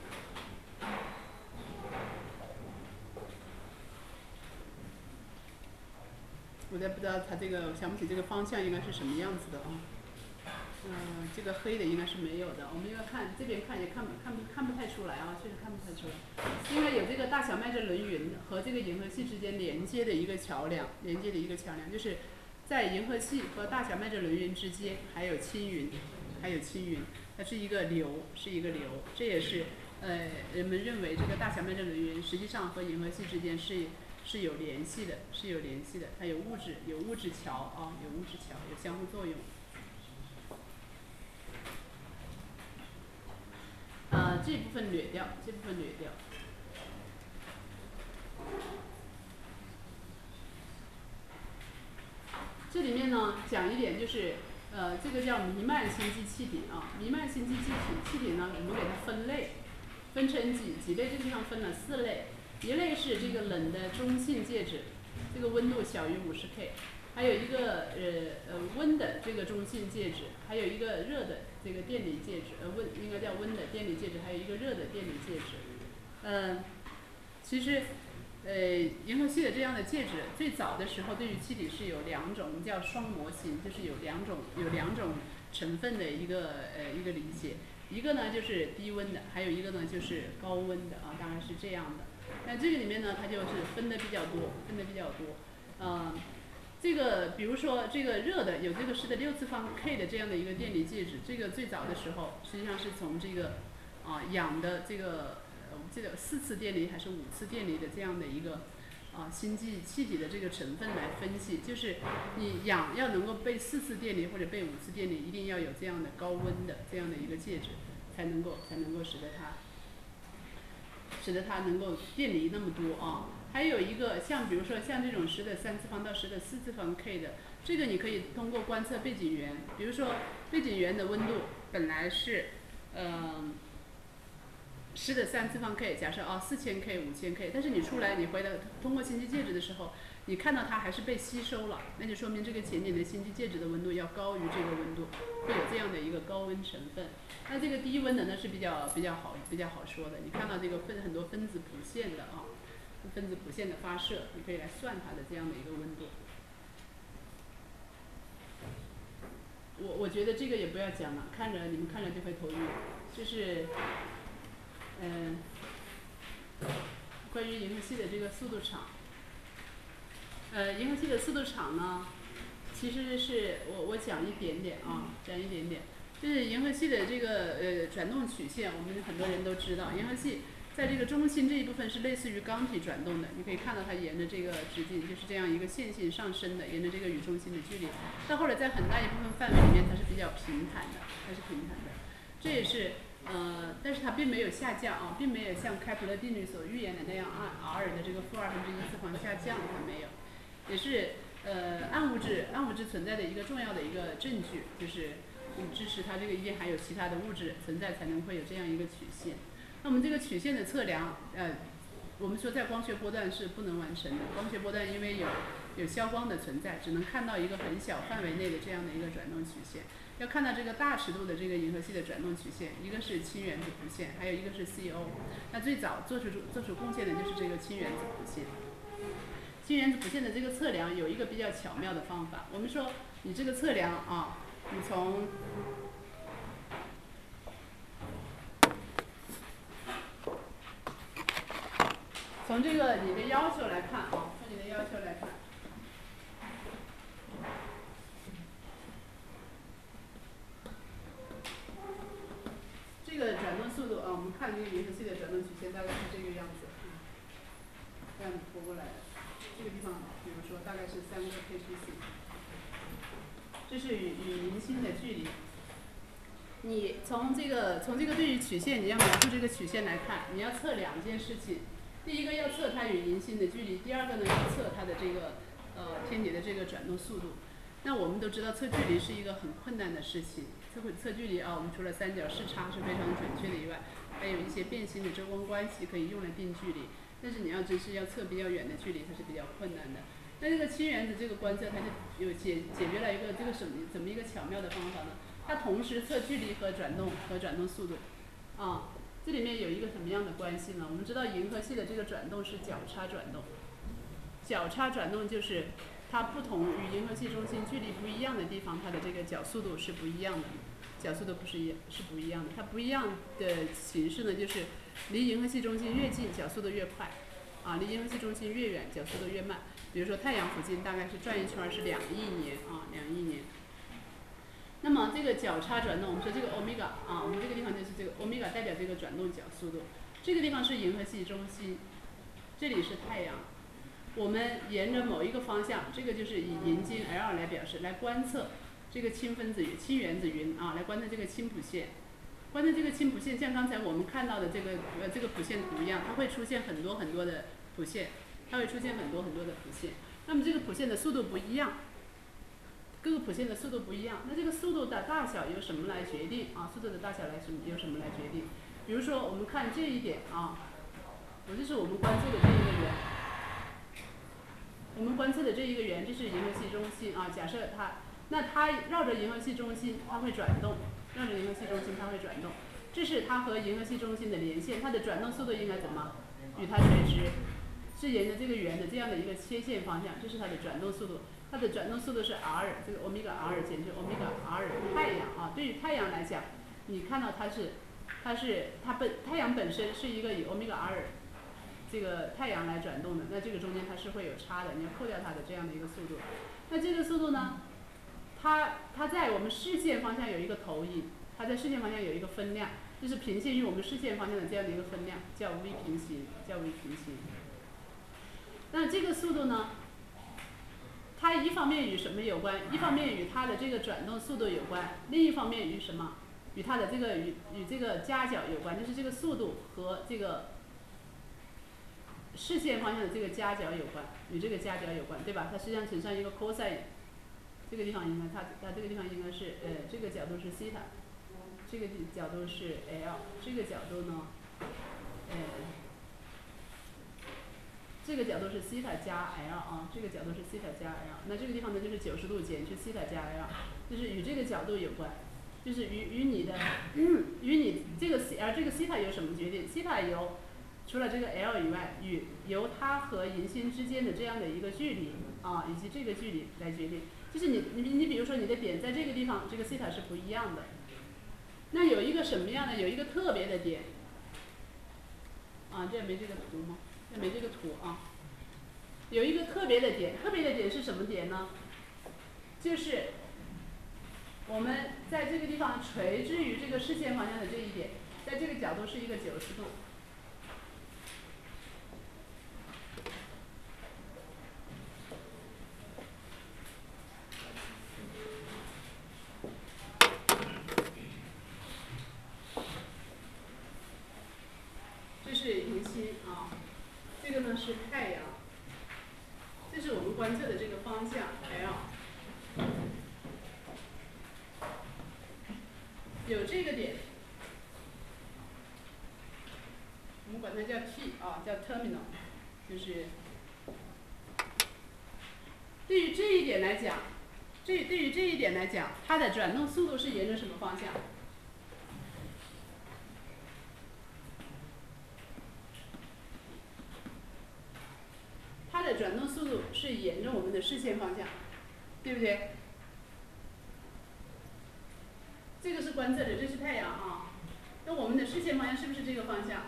我也不知道它这个想不起这个方向应该是什么样子的啊。嗯、呃，这个黑的应该是没有的，我们要看这边看也看不看不看不太出来啊，确实看不太出来，因为有这个大小麦哲伦云和这个银河系之间连接的一个桥梁，连接的一个桥梁，就是在银河系和大小麦哲伦云之间还有青云，还有青云，它是一个流，是一个流，这也是呃人们认为这个大小麦哲伦云实际上和银河系之间是是有联系的，是有联系的，它有物质有物质桥啊，有物质桥，有相互作用。呃，这部分略掉，这部分略掉。这里面呢，讲一点就是，呃，这个叫弥漫星际气体啊，弥漫星际气体，气体呢，我们给它分类，分成几几类，这个地方分了四类，一类是这个冷的中性介质，这个温度小于五十 K， 还有一个呃呃温的这个中性介质，还有一个热的这个电离介质，呃温应该叫温的电离介质，还有一个热的电离介质。嗯、呃，其实呃银河系的这样的介质，最早的时候对于气体是有两种，我们叫双模型，就是有两种有两种成分的一个呃一个理解。一个呢就是低温的，还有一个呢就是高温的啊，当然是这样的。那这个里面呢，它就是分的比较多，分的比较多，嗯、呃。这个比如说这个热的有这个十的六次方 K 的这样的一个电离介质，这个最早的时候实际上是从这个啊氧的这个呃这个四次电离还是五次电离的这样的一个啊星际气体的这个成分来分析，就是你氧要能够被四次电离或者被五次电离，一定要有这样的高温的这样的一个介质，才能够才能够使得它使得它能够电离那么多啊。还有一个像比如说像这种十的三次方到十的四次方 K 的，这个你可以通过观测背景源，比如说背景源的温度本来是，呃，十的三次方 K， 假设啊四千 K 五千 K， 但是你出来你回到通过星际介质的时候，你看到它还是被吸收了，那就说明这个前点的星际介质的温度要高于这个温度，会有这样的一个高温成分。那这个低温的呢是比较比较好比较好说的，你看到这个分很多分子谱线的啊。分子谱线的发射，你可以来算它的这样的一个温度。我我觉得这个也不要讲了，看着你们看着就会头晕。就是，嗯、呃，关于银河系的这个速度场，呃，银河系的速度场呢，其实是我我讲一点点啊，讲一点点，就是银河系的这个呃转动曲线，我们很多人都知道，银河系。在这个中心这一部分是类似于钢体转动的，你可以看到它沿着这个直径就是这样一个线性上升的，沿着这个与中心的距离。到后来在很大一部分范围里面它是比较平坦的，它是平坦的。这也是呃，但是它并没有下降啊，并没有像开普勒定律所预言的那样按 r 的这个负二分之一次方下降，它没有。也是呃暗物质暗物质存在的一个重要的一个证据，就是支持它这个一定还有其他的物质存在才能会有这样一个曲线。 那我们这个曲线的测量，呃，我们说在光学波段是不能完成的。光学波段因为有有消光的存在，只能看到一个很小范围内的这样的一个转动曲线。要看到这个大尺度的这个银河系的转动曲线，一个是氢原子谱线，还有一个是 C O。那最早做出做出贡献的就是这个氢原子谱线。氢原子谱线的这个测量有一个比较巧妙的方法。我们说你这个测量啊，你从从这个你的要求来看啊，从你的要求来看。这个转动速度啊，我们看这个银河系的转动曲线大概是这个样子，嗯，这样拖过来的。这个地方，比如说大概是三个 K P C， 这是与与银星的距离。你从这个从这个对于曲线，你要描述这个曲线来看，你要测两件事情。第一个要测它与银星的距离，第二个呢要测它的这个呃天体的这个转动速度。那我们都知道测距离是一个很困难的事情。测测距离啊，我们除了三角视差是非常准确的以外，还有一些变形的周光关系可以用来定距离。但是你要真是要测比较远的距离，它是比较困难的。那这个氢原子这个观测，它就有解解决了一个这个什么怎么一个巧妙的方法呢？它同时测距离和转动和转动速度，啊，这里面有一个什么样的关系呢？我们知道银河系的这个转动是角差转动，角差转动就是它不同与银河系中心距离不一样的地方，它的这个角速度是不一样的，角速度不是一是不一样的。它不一样的形式呢，就是离银河系中心越近，角速度越快，啊，离银河系中心越远，角速度越慢。比如说太阳附近大概是转一圈是两亿年啊，两亿年。那么这个角差转动，我们说这个欧米伽啊，我们这个地方就是这个欧米伽代表这个转动角速度。这个地方是银河系中心，这里是太阳。我们沿着某一个方向，这个就是以银经 L 来表示，来观测这个氢分子云、氢原子云啊，来观测这个氢谱线。观测这个氢谱线，像刚才我们看到的这个呃这个谱线图一样，它会出现很多很多的谱线，它会出现很多很多的谱线。那么这个谱线的速度不一样。各个谱线的速度不一样，那这个速度的大小由什么来决定啊？速度的大小来什么由什么来决定？比如说，我们看这一点啊，我这是我们观测的这一个圆，我们观测的这一个圆，这是银河系中心啊。假设它，那它绕着银河系中心，它会转动，绕着银河系中心它会转动，这是它和银河系中心的连线，它的转动速度应该怎么？与它垂直，是沿着这个圆的这样的一个切线方向，这是它的转动速度。它的转动速度是 r， 这个欧米伽 r 减去欧米伽 r 太阳啊。对于太阳来讲，你看到它是，它是它本太阳本身是一个以欧米伽 r 这个太阳来转动的，那这个中间它是会有差的，你要扣掉它的这样的一个速度。那这个速度呢，它它在我们视线方向有一个投影，它在视线方向有一个分量，就是平行于我们视线方向的这样的一个分量，叫 v 平行，叫 v 平行。那这个速度呢？它一方面与什么有关？一方面与它的这个转动速度有关，另一方面与什么？与它的这个与与这个夹角有关，就是这个速度和这个视线方向的这个夹角有关，与这个夹角有关，对吧？它实际上乘上一个 cosine， 这个地方应该它它这个地方应该是呃这个角度是西塔，这个角度是 l， 这个角度呢，呃。这个角度是西塔加 l 啊，这个角度是西塔加 l， 那这个地方呢就是九十度减去西塔加 l， 就是与这个角度有关，就是与与你的，嗯、与你这个西，而这个西塔由什么决定？西塔由除了这个 l 以外，与由它和银星之间的这样的一个距离啊，以及这个距离来决定。就是你你你比如说你的点在这个地方，这个西塔是不一样的。那有一个什么样的？有一个特别的点。啊，这没这个图吗？没这个图啊，有一个特别的点，特别的点是什么点呢？就是我们在这个地方垂直于这个视线方向的这一点，在这个角度是一个九十度。这是银星啊。这个呢是太阳，这是我们观测的这个方向 L， 有这个点， 啊，叫 terminal， 就是对于这一点来讲，这对于这一点来讲，它的转动速度是沿着什么方向？它的转动速度是沿着我们的视线方向，对不对？这个是观测者，这是太阳啊。那我们的视线方向是不是这个方向？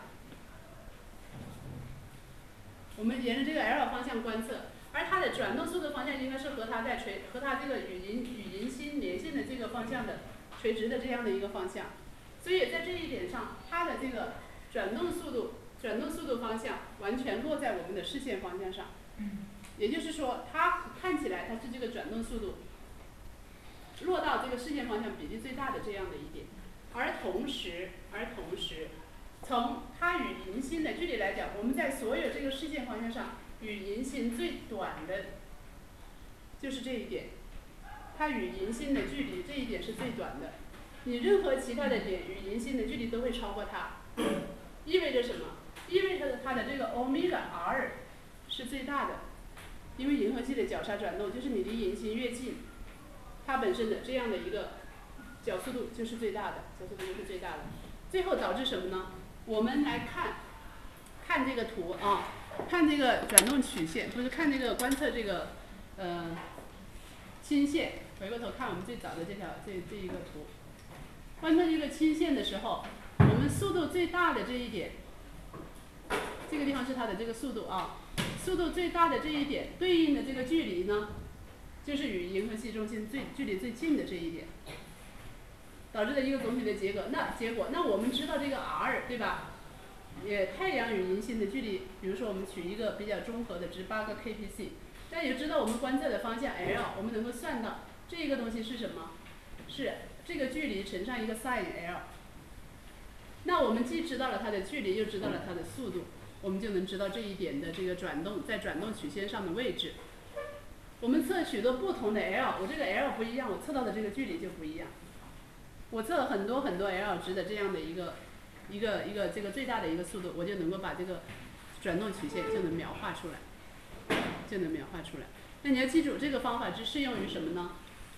我们沿着这个 L 方向观测，而它的转动速度方向应该是和它在垂和它这个与银与银心连线的这个方向的垂直的这样的一个方向。所以在这一点上，它的这个转动速度转动速度方向完全落在我们的视线方向上。也就是说，它看起来它是这个转动速度落到这个视线方向比例最大的这样的一点，而同时，而同时，从它与银心的距离来讲，我们在所有这个视线方向上与银心最短的，就是这一点，它与银心的距离这一点是最短的，你任何其他的点与银心的距离都会超过它，意味着什么？意味着它的这个欧米伽 r 是最大的。因为银河系的角杀转动，就是你离银心越近，它本身的这样的一个角速度就是最大的，角速度就是最大的。最后导致什么呢？我们来看，看这个图啊，看这个转动曲线，不是看这个观测这个呃亲线。回过头看我们最早的这条这这一个图，观测这个亲线的时候，我们速度最大的这一点，这个地方是它的这个速度啊。速度最大的这一点对应的这个距离呢，就是与银河系中心最距离最近的这一点，导致的一个总体的结果。那结果，那我们知道这个 r 对吧？也太阳与银心的距离，比如说我们取一个比较中和的值八个 K P C， 但也知道我们观测的方向 L， 我们能够算到这个东西是什么？是这个距离乘上一个 sin L。那我们既知道了它的距离，又知道了它的速度。我们就能知道这一点的这个转动在转动曲线上的位置。我们测许多不同的 L， 我这个 L 不一样，我测到的这个距离就不一样。我测了很多很多 L 值的这样的一个一个一个这个最大的一个速度，我就能够把这个转动曲线就能描画出来，就能描画出来。那你要记住，这个方法只适用于什么呢？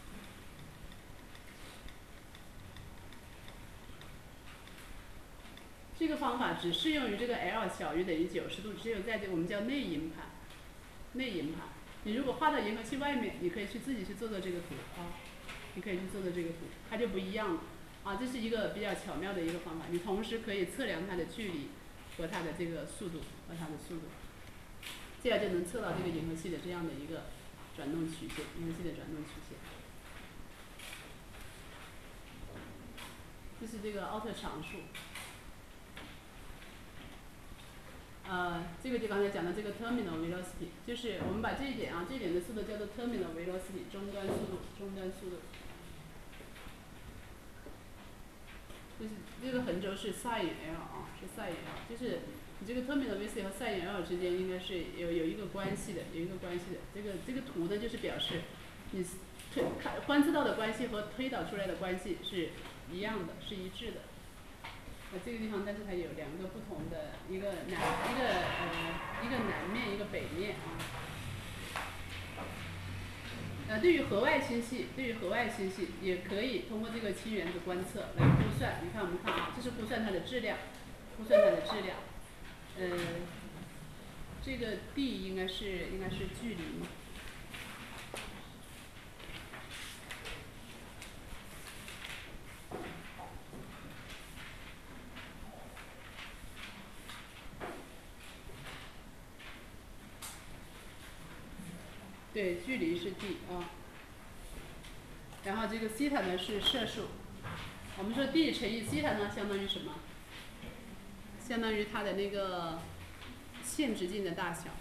这个方法只适用于这个 L 小于等于九十度，只有在这个我们叫内银盘。内银盘，你如果画到银河系外面，你可以去自己去做做这个图啊，你可以去做做这个图，它就不一样了啊。这是一个比较巧妙的一个方法，你同时可以测量它的距离和它的这个速度和它的速度，这样就能测到这个银河系的这样的一个转动曲线，银河系的转动曲线。这是这个奥特常数。呃，这个就刚才讲的这个 terminal velocity， 就是我们把这一点啊，这一点的速度叫做 terminal velocity， 终端速度，终端速度。就是这个横轴是 sin L 啊，是 sin L， 就是你这个 terminal velocity 和 sin L 之间应该是有有一个关系的，有一个关系的。这个这个图呢，就是表示你推看观测到的关系和推导出来的关系是一样的，是一致的。那这个地方，但是它有两个不同的，一个南，一个呃，一个南面，一个北面啊。呃，对于河外星系，对于河外星系也可以通过这个氢原子观测来估算。你看，我们看啊，这是估算它的质量，估算它的质量。呃，这个 d 应该是应该是距离嘛。对，距离是 d 啊，然后这个西塔呢是摄数，我们说 d 乘以西塔呢相当于什么？相当于它的那个线直径的大小。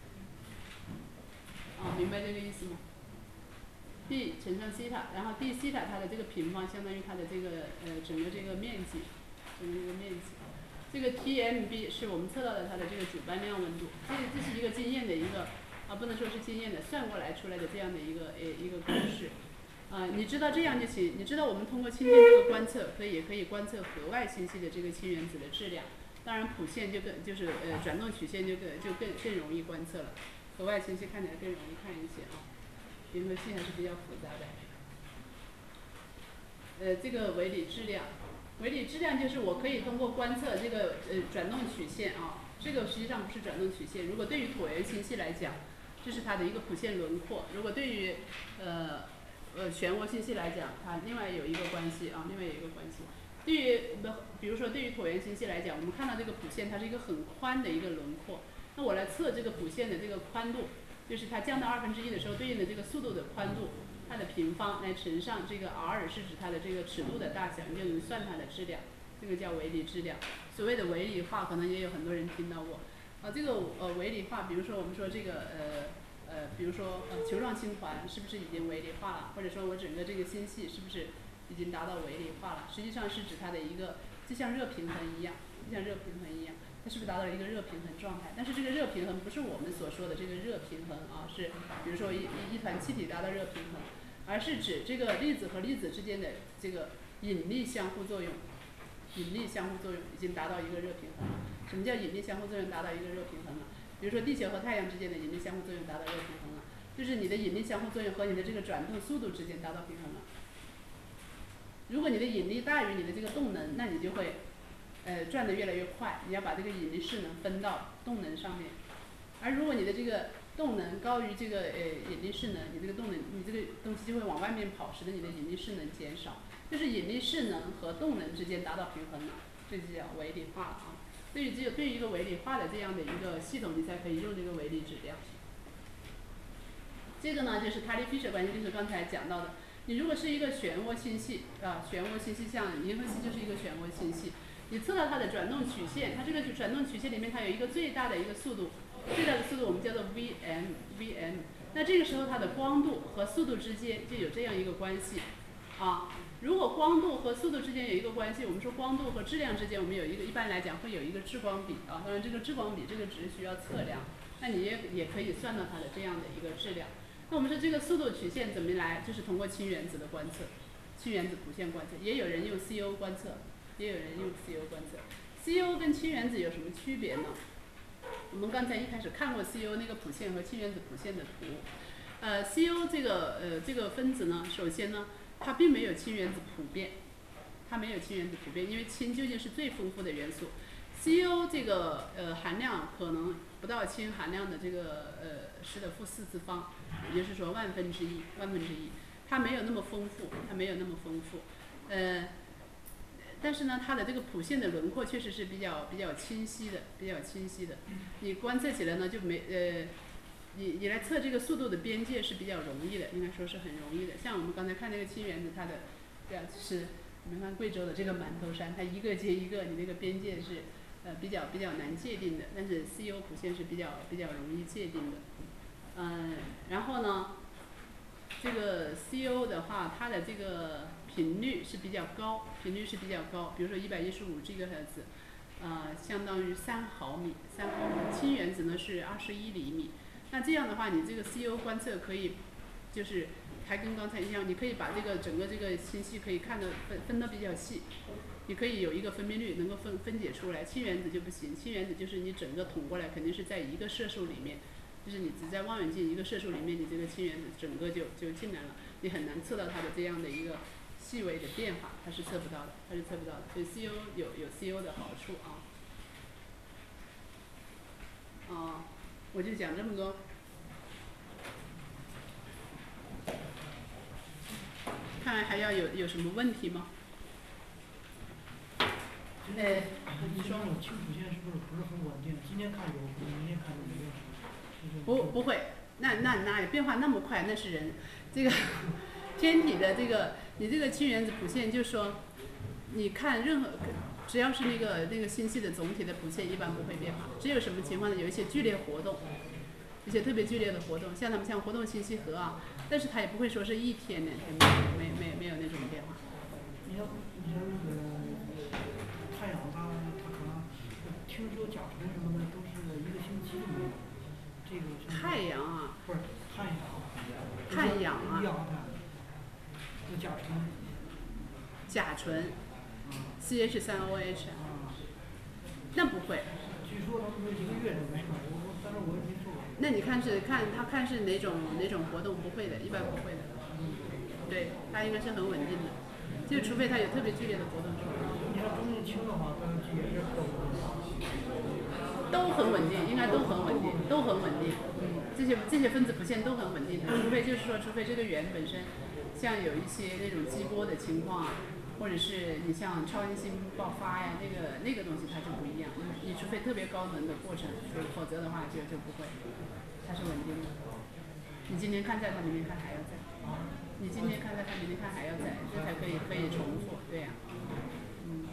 啊，明白这个意思吗 ？d 乘上西塔，然后 d 西塔它的这个平方相当于它的这个呃整个这个面积，整个这个面积。这个 T M B 是我们测到的它的这个主斑量温度，这这是一个经验的一个。啊，不能说是经验的，算过来出来的这样的一个诶一个公式，啊，你知道这样就行。你知道我们通过氢键这个观测，可以也可以观测河外星系的这个氢原子的质量， 当然谱线就更就是呃转动曲线就更就更更容易观测了，额外信息看起来更容易看一些啊。银河系还是比较复杂的。呃，这个微粒质量，微粒质量就是我可以通过观测这个呃转动曲线啊，这个实际上不是转动曲线。如果对于椭圆星系来讲，这是它的一个谱线轮廓；如果对于呃呃漩涡星系来讲，它另外有一个关系啊，另外有一个关系。对于比如说对于椭圆星系来讲，我们看到这个谱线它是一个很宽的一个轮廓，那我来测这个谱线的这个宽度，就是它降到二分之一的时候对应的这个速度的宽度，它的平方来乘上这个 r 是指它的这个尺度的大小，你就能算它的质量，这个叫微粒质量。所谓的微粒化可能也有很多人听到过，啊，这个呃微粒化，比如说我们说这个呃呃，比如说呃球状星团是不是已经微粒化了，或者说我整个这个星系是不是已经达到微粒化了？实际上是指它的一个就像热平衡一样，就像热平衡一样，它是不是达到了一个热平衡状态？但是这个热平衡不是我们所说的这个热平衡啊，是比如说一一一团气体达到热平衡，而是指这个粒子和粒子之间的这个引力相互作用，引力相互作用已经达到一个热平衡了。什么叫引力相互作用达到一个热平衡了？比如说地球和太阳之间的引力相互作用达到热平衡了，就是你的引力相互作用和你的这个转动速度之间达到平衡了。如果你的引力大于你的这个动能，那你就会呃转得越来越快，你要把这个引力势能分到动能上面。而如果你的这个动能高于这个呃引力势能，你这个动能你这个东西就会往外面跑，使得你的引力势能减少，就是引力势能和动能之间达到平衡了，这就叫微粒化了啊。所以只有对于一个微粒化的这样的一个系统，你才可以用这个微粒质量。这个呢就是塔利菲舍关系，就是刚才讲到的。你如果是一个漩涡星系啊，漩涡星系像银河系就是一个漩涡星系，你测到它的转动曲线，它这个转动曲线里面它有一个最大的一个速度，最大的速度我们叫做 Vm，Vm。那这个时候它的光度和速度之间就有这样一个关系啊。如果光度和速度之间有一个关系，我们说光度和质量之间我们有一个，一般来讲会有一个质光比啊。当然这个质光比这个值需要测量，那你也也可以算到它的这样的一个质量。那我们说这个速度曲线怎么来？就是通过氢原子的观测，氢原子谱线观测，也有人用 C O 观测，也有人用 C O 观测。C O 跟氢原子有什么区别呢？我们刚才一开始看过 C O 那个谱线和氢原子谱线的图。呃 ，C O 这个呃这个分子呢，首先呢，它并没有氢原子普遍，它没有氢原子普遍，因为氢究竟是最丰富的元素。C O 这个呃含量可能不到氢含量的这个呃十的负四次方，也就是说万分之一，万分之一，它没有那么丰富，它没有那么丰富，呃，但是呢，它的这个谱线的轮廓确实是比较比较清晰的，比较清晰的。你观测起来呢，就没呃，你你来测这个速度的边界是比较容易的，应该说是很容易的。像我们刚才看这个氢原子，它的对啊，是我们看贵州的这个馒头山，它一个接一个，你那个边界是。呃，比较比较难界定的，但是 C O 谱线是比较比较容易界定的，嗯、呃，然后呢，这个 C O 的话，它的这个频率是比较高，频率是比较高，比如说一百一十五 G 个赫兹，呃，相当于三毫米，三毫米，氢原子呢是二十一厘米，那这样的话，你这个 C O 观测可以，就是还跟刚才一样，你可以把这个整个这个信息可以看得分分得比较细。你可以有一个分辨率能够分分解出来，氢原子就不行，氢原子就是你整个捅过来肯定是在一个射数里面，就是你只在望远镜一个射数里面，你这个氢原子整个就就进来了，你很难测到它的这样的一个细微的变化，它是测不到的，它是测不到的。所以 C O 有有 C O 的好处啊。啊，我就讲这么多。看来还要有有什么问题吗？哎，你说。 氢谱线是不是不是很稳定？今天看有，明天看就没有。 不不会，那那哪有变化那么快？那是人，这个天体的这个，你这个氢原子谱线，就是说，你看任何，只要是那个那个星系的总体的谱线，一般不会变化。只有什么情况呢？有一些剧烈活动，一些特别剧烈的活动，像他们像活动星系核啊，但是它也不会说是一天两天没没没有那种变化。 你像你像那个太阳它它可能听说甲醇什么的都是一个星期没有，这个太阳啊， 不是太阳， 太阳啊， 一氧化碳，有甲醇， 甲醇 ，C H 三 O H， 那不会。 据说他们说一个月就没了，我我但是我也没做过。 那你看是看他看是哪种哪种活动，不会的，一般不会的。对，它应该是很稳定的，就除非它有特别剧烈的活动。 你看中性氢的话，它也是很稳定。 都很稳定，应该都很稳定，都很稳定。嗯，这些这些分子谱线都很稳定的，除非就是说，除非这个源本身像有一些那种激波的情况啊，或者是你像超音星爆发呀，那个那个东西它就不一样。你你除非特别高能的过程，否则的话就就不会，它是稳定的。你今天看在，它明天看还要在；你今天看在，它明天看还要在，这才可以可以重复，对呀、啊。嗯。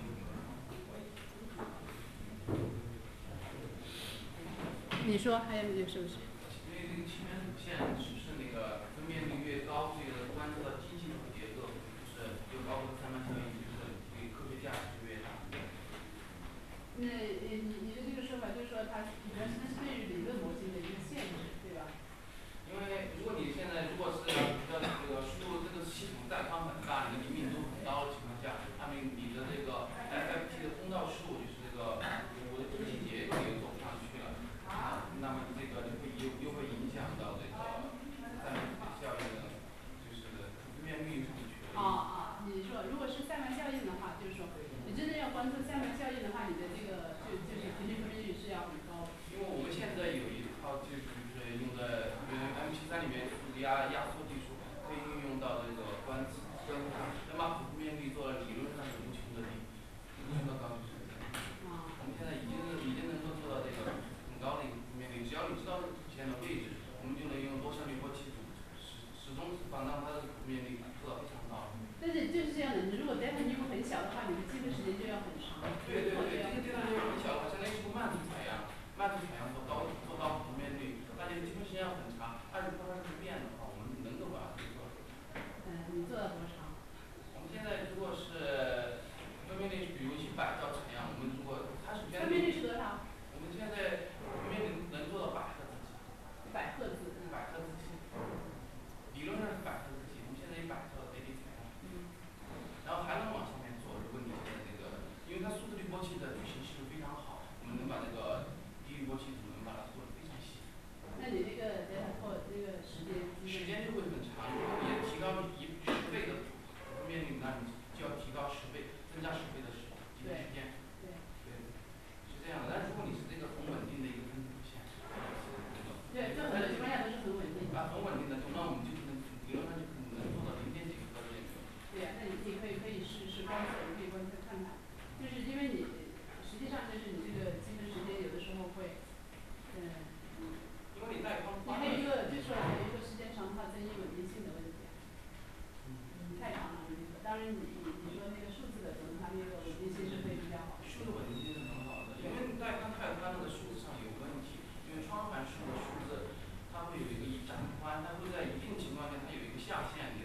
你说还有没有是不是？ 因为这个气源谱线是不是那个分辨率越高，这个观测到晶系统结构就是越高的三般效应，就是对科学价值越大。 那你你的这个说法就是说它主要是对于理论模型的一个限制，对吧？ 因为如果你现在如果是要这个输入这个系统带宽很大，你的灵敏度很高的情况下，那么你的这个 F F T 的通道数就是这个我的晶系结构也走不上去了，啊，那么这个就会又又会影响到这个塞曼效应的，就是分辨率上去了。 啊啊，你说如果是塞曼效应的话，就是说你真的要观测塞曼效应的话，你的这个就就是平均分辨率是要很高的。 因为我们现在有一套技术就是用在因为 M 七三里面数字压压缩技术可以运用到这个观测观测上，能把可分辨率做到理论上是无穷的低，无穷的高就是这样。我们现在已经已经能够做到这个很高的一个分辨率，只要你知道谱线的位置，我们就能用多项滤波器始始终反让它的可分辨率做到非常高。 但是就是这样的，你如果 delta nu 很小的话，你的积分时间就要很长。 对对对，这个 delta nu 很小的话，相当于是个慢速采样，慢速采样做高做高可分辨率，那就积分时间要很长。二十波它是不变的话，我们能够把它做到。 嗯，你做到多长？ 我们现在如果是分辨率，比如一百兆采样，我们如果它首先分辨率是多少？ 我们现在分辨率能做到百赫兹级。 百赫兹。 百赫兹级。理论上是百赫兹级，我们现在一百兆的 A D 采样。 嗯。 然后还能往上面做，如果你现在这个，因为它数字滤波器的矩形系数非常好，我们能把这个低滤波系统能把它做得非常细。 那你那个 delta core 那个时间？ 时间就会很长，如果你提高一十倍的可分辨率，那你就要提高十倍，增加十倍的时积分时间。 对。 对。是这样的，但如果你是这个很稳定的一个分子谱线， 对，在很多情况下都是很稳定的。 啊，很稳定的，那我们就可能理论上就可能能做到零点几个可分辨率。 对呀、啊，那你你可以可以试试观测，你可以观测看看，就是因为你实际上就是你这个积分时间有的时候会，嗯。 因为你带宽。 你还有一个就是说还有一个时间长的话增益稳定性的问题。嗯。太长了，当然你你你说那个数字的可能它那个稳定性是会比较好。 数字稳定性是很好的，因为你带宽太宽了的数字上有问题，因为窗函数的数字它会有一个一展宽，它会在一定情况下它有一个下限，你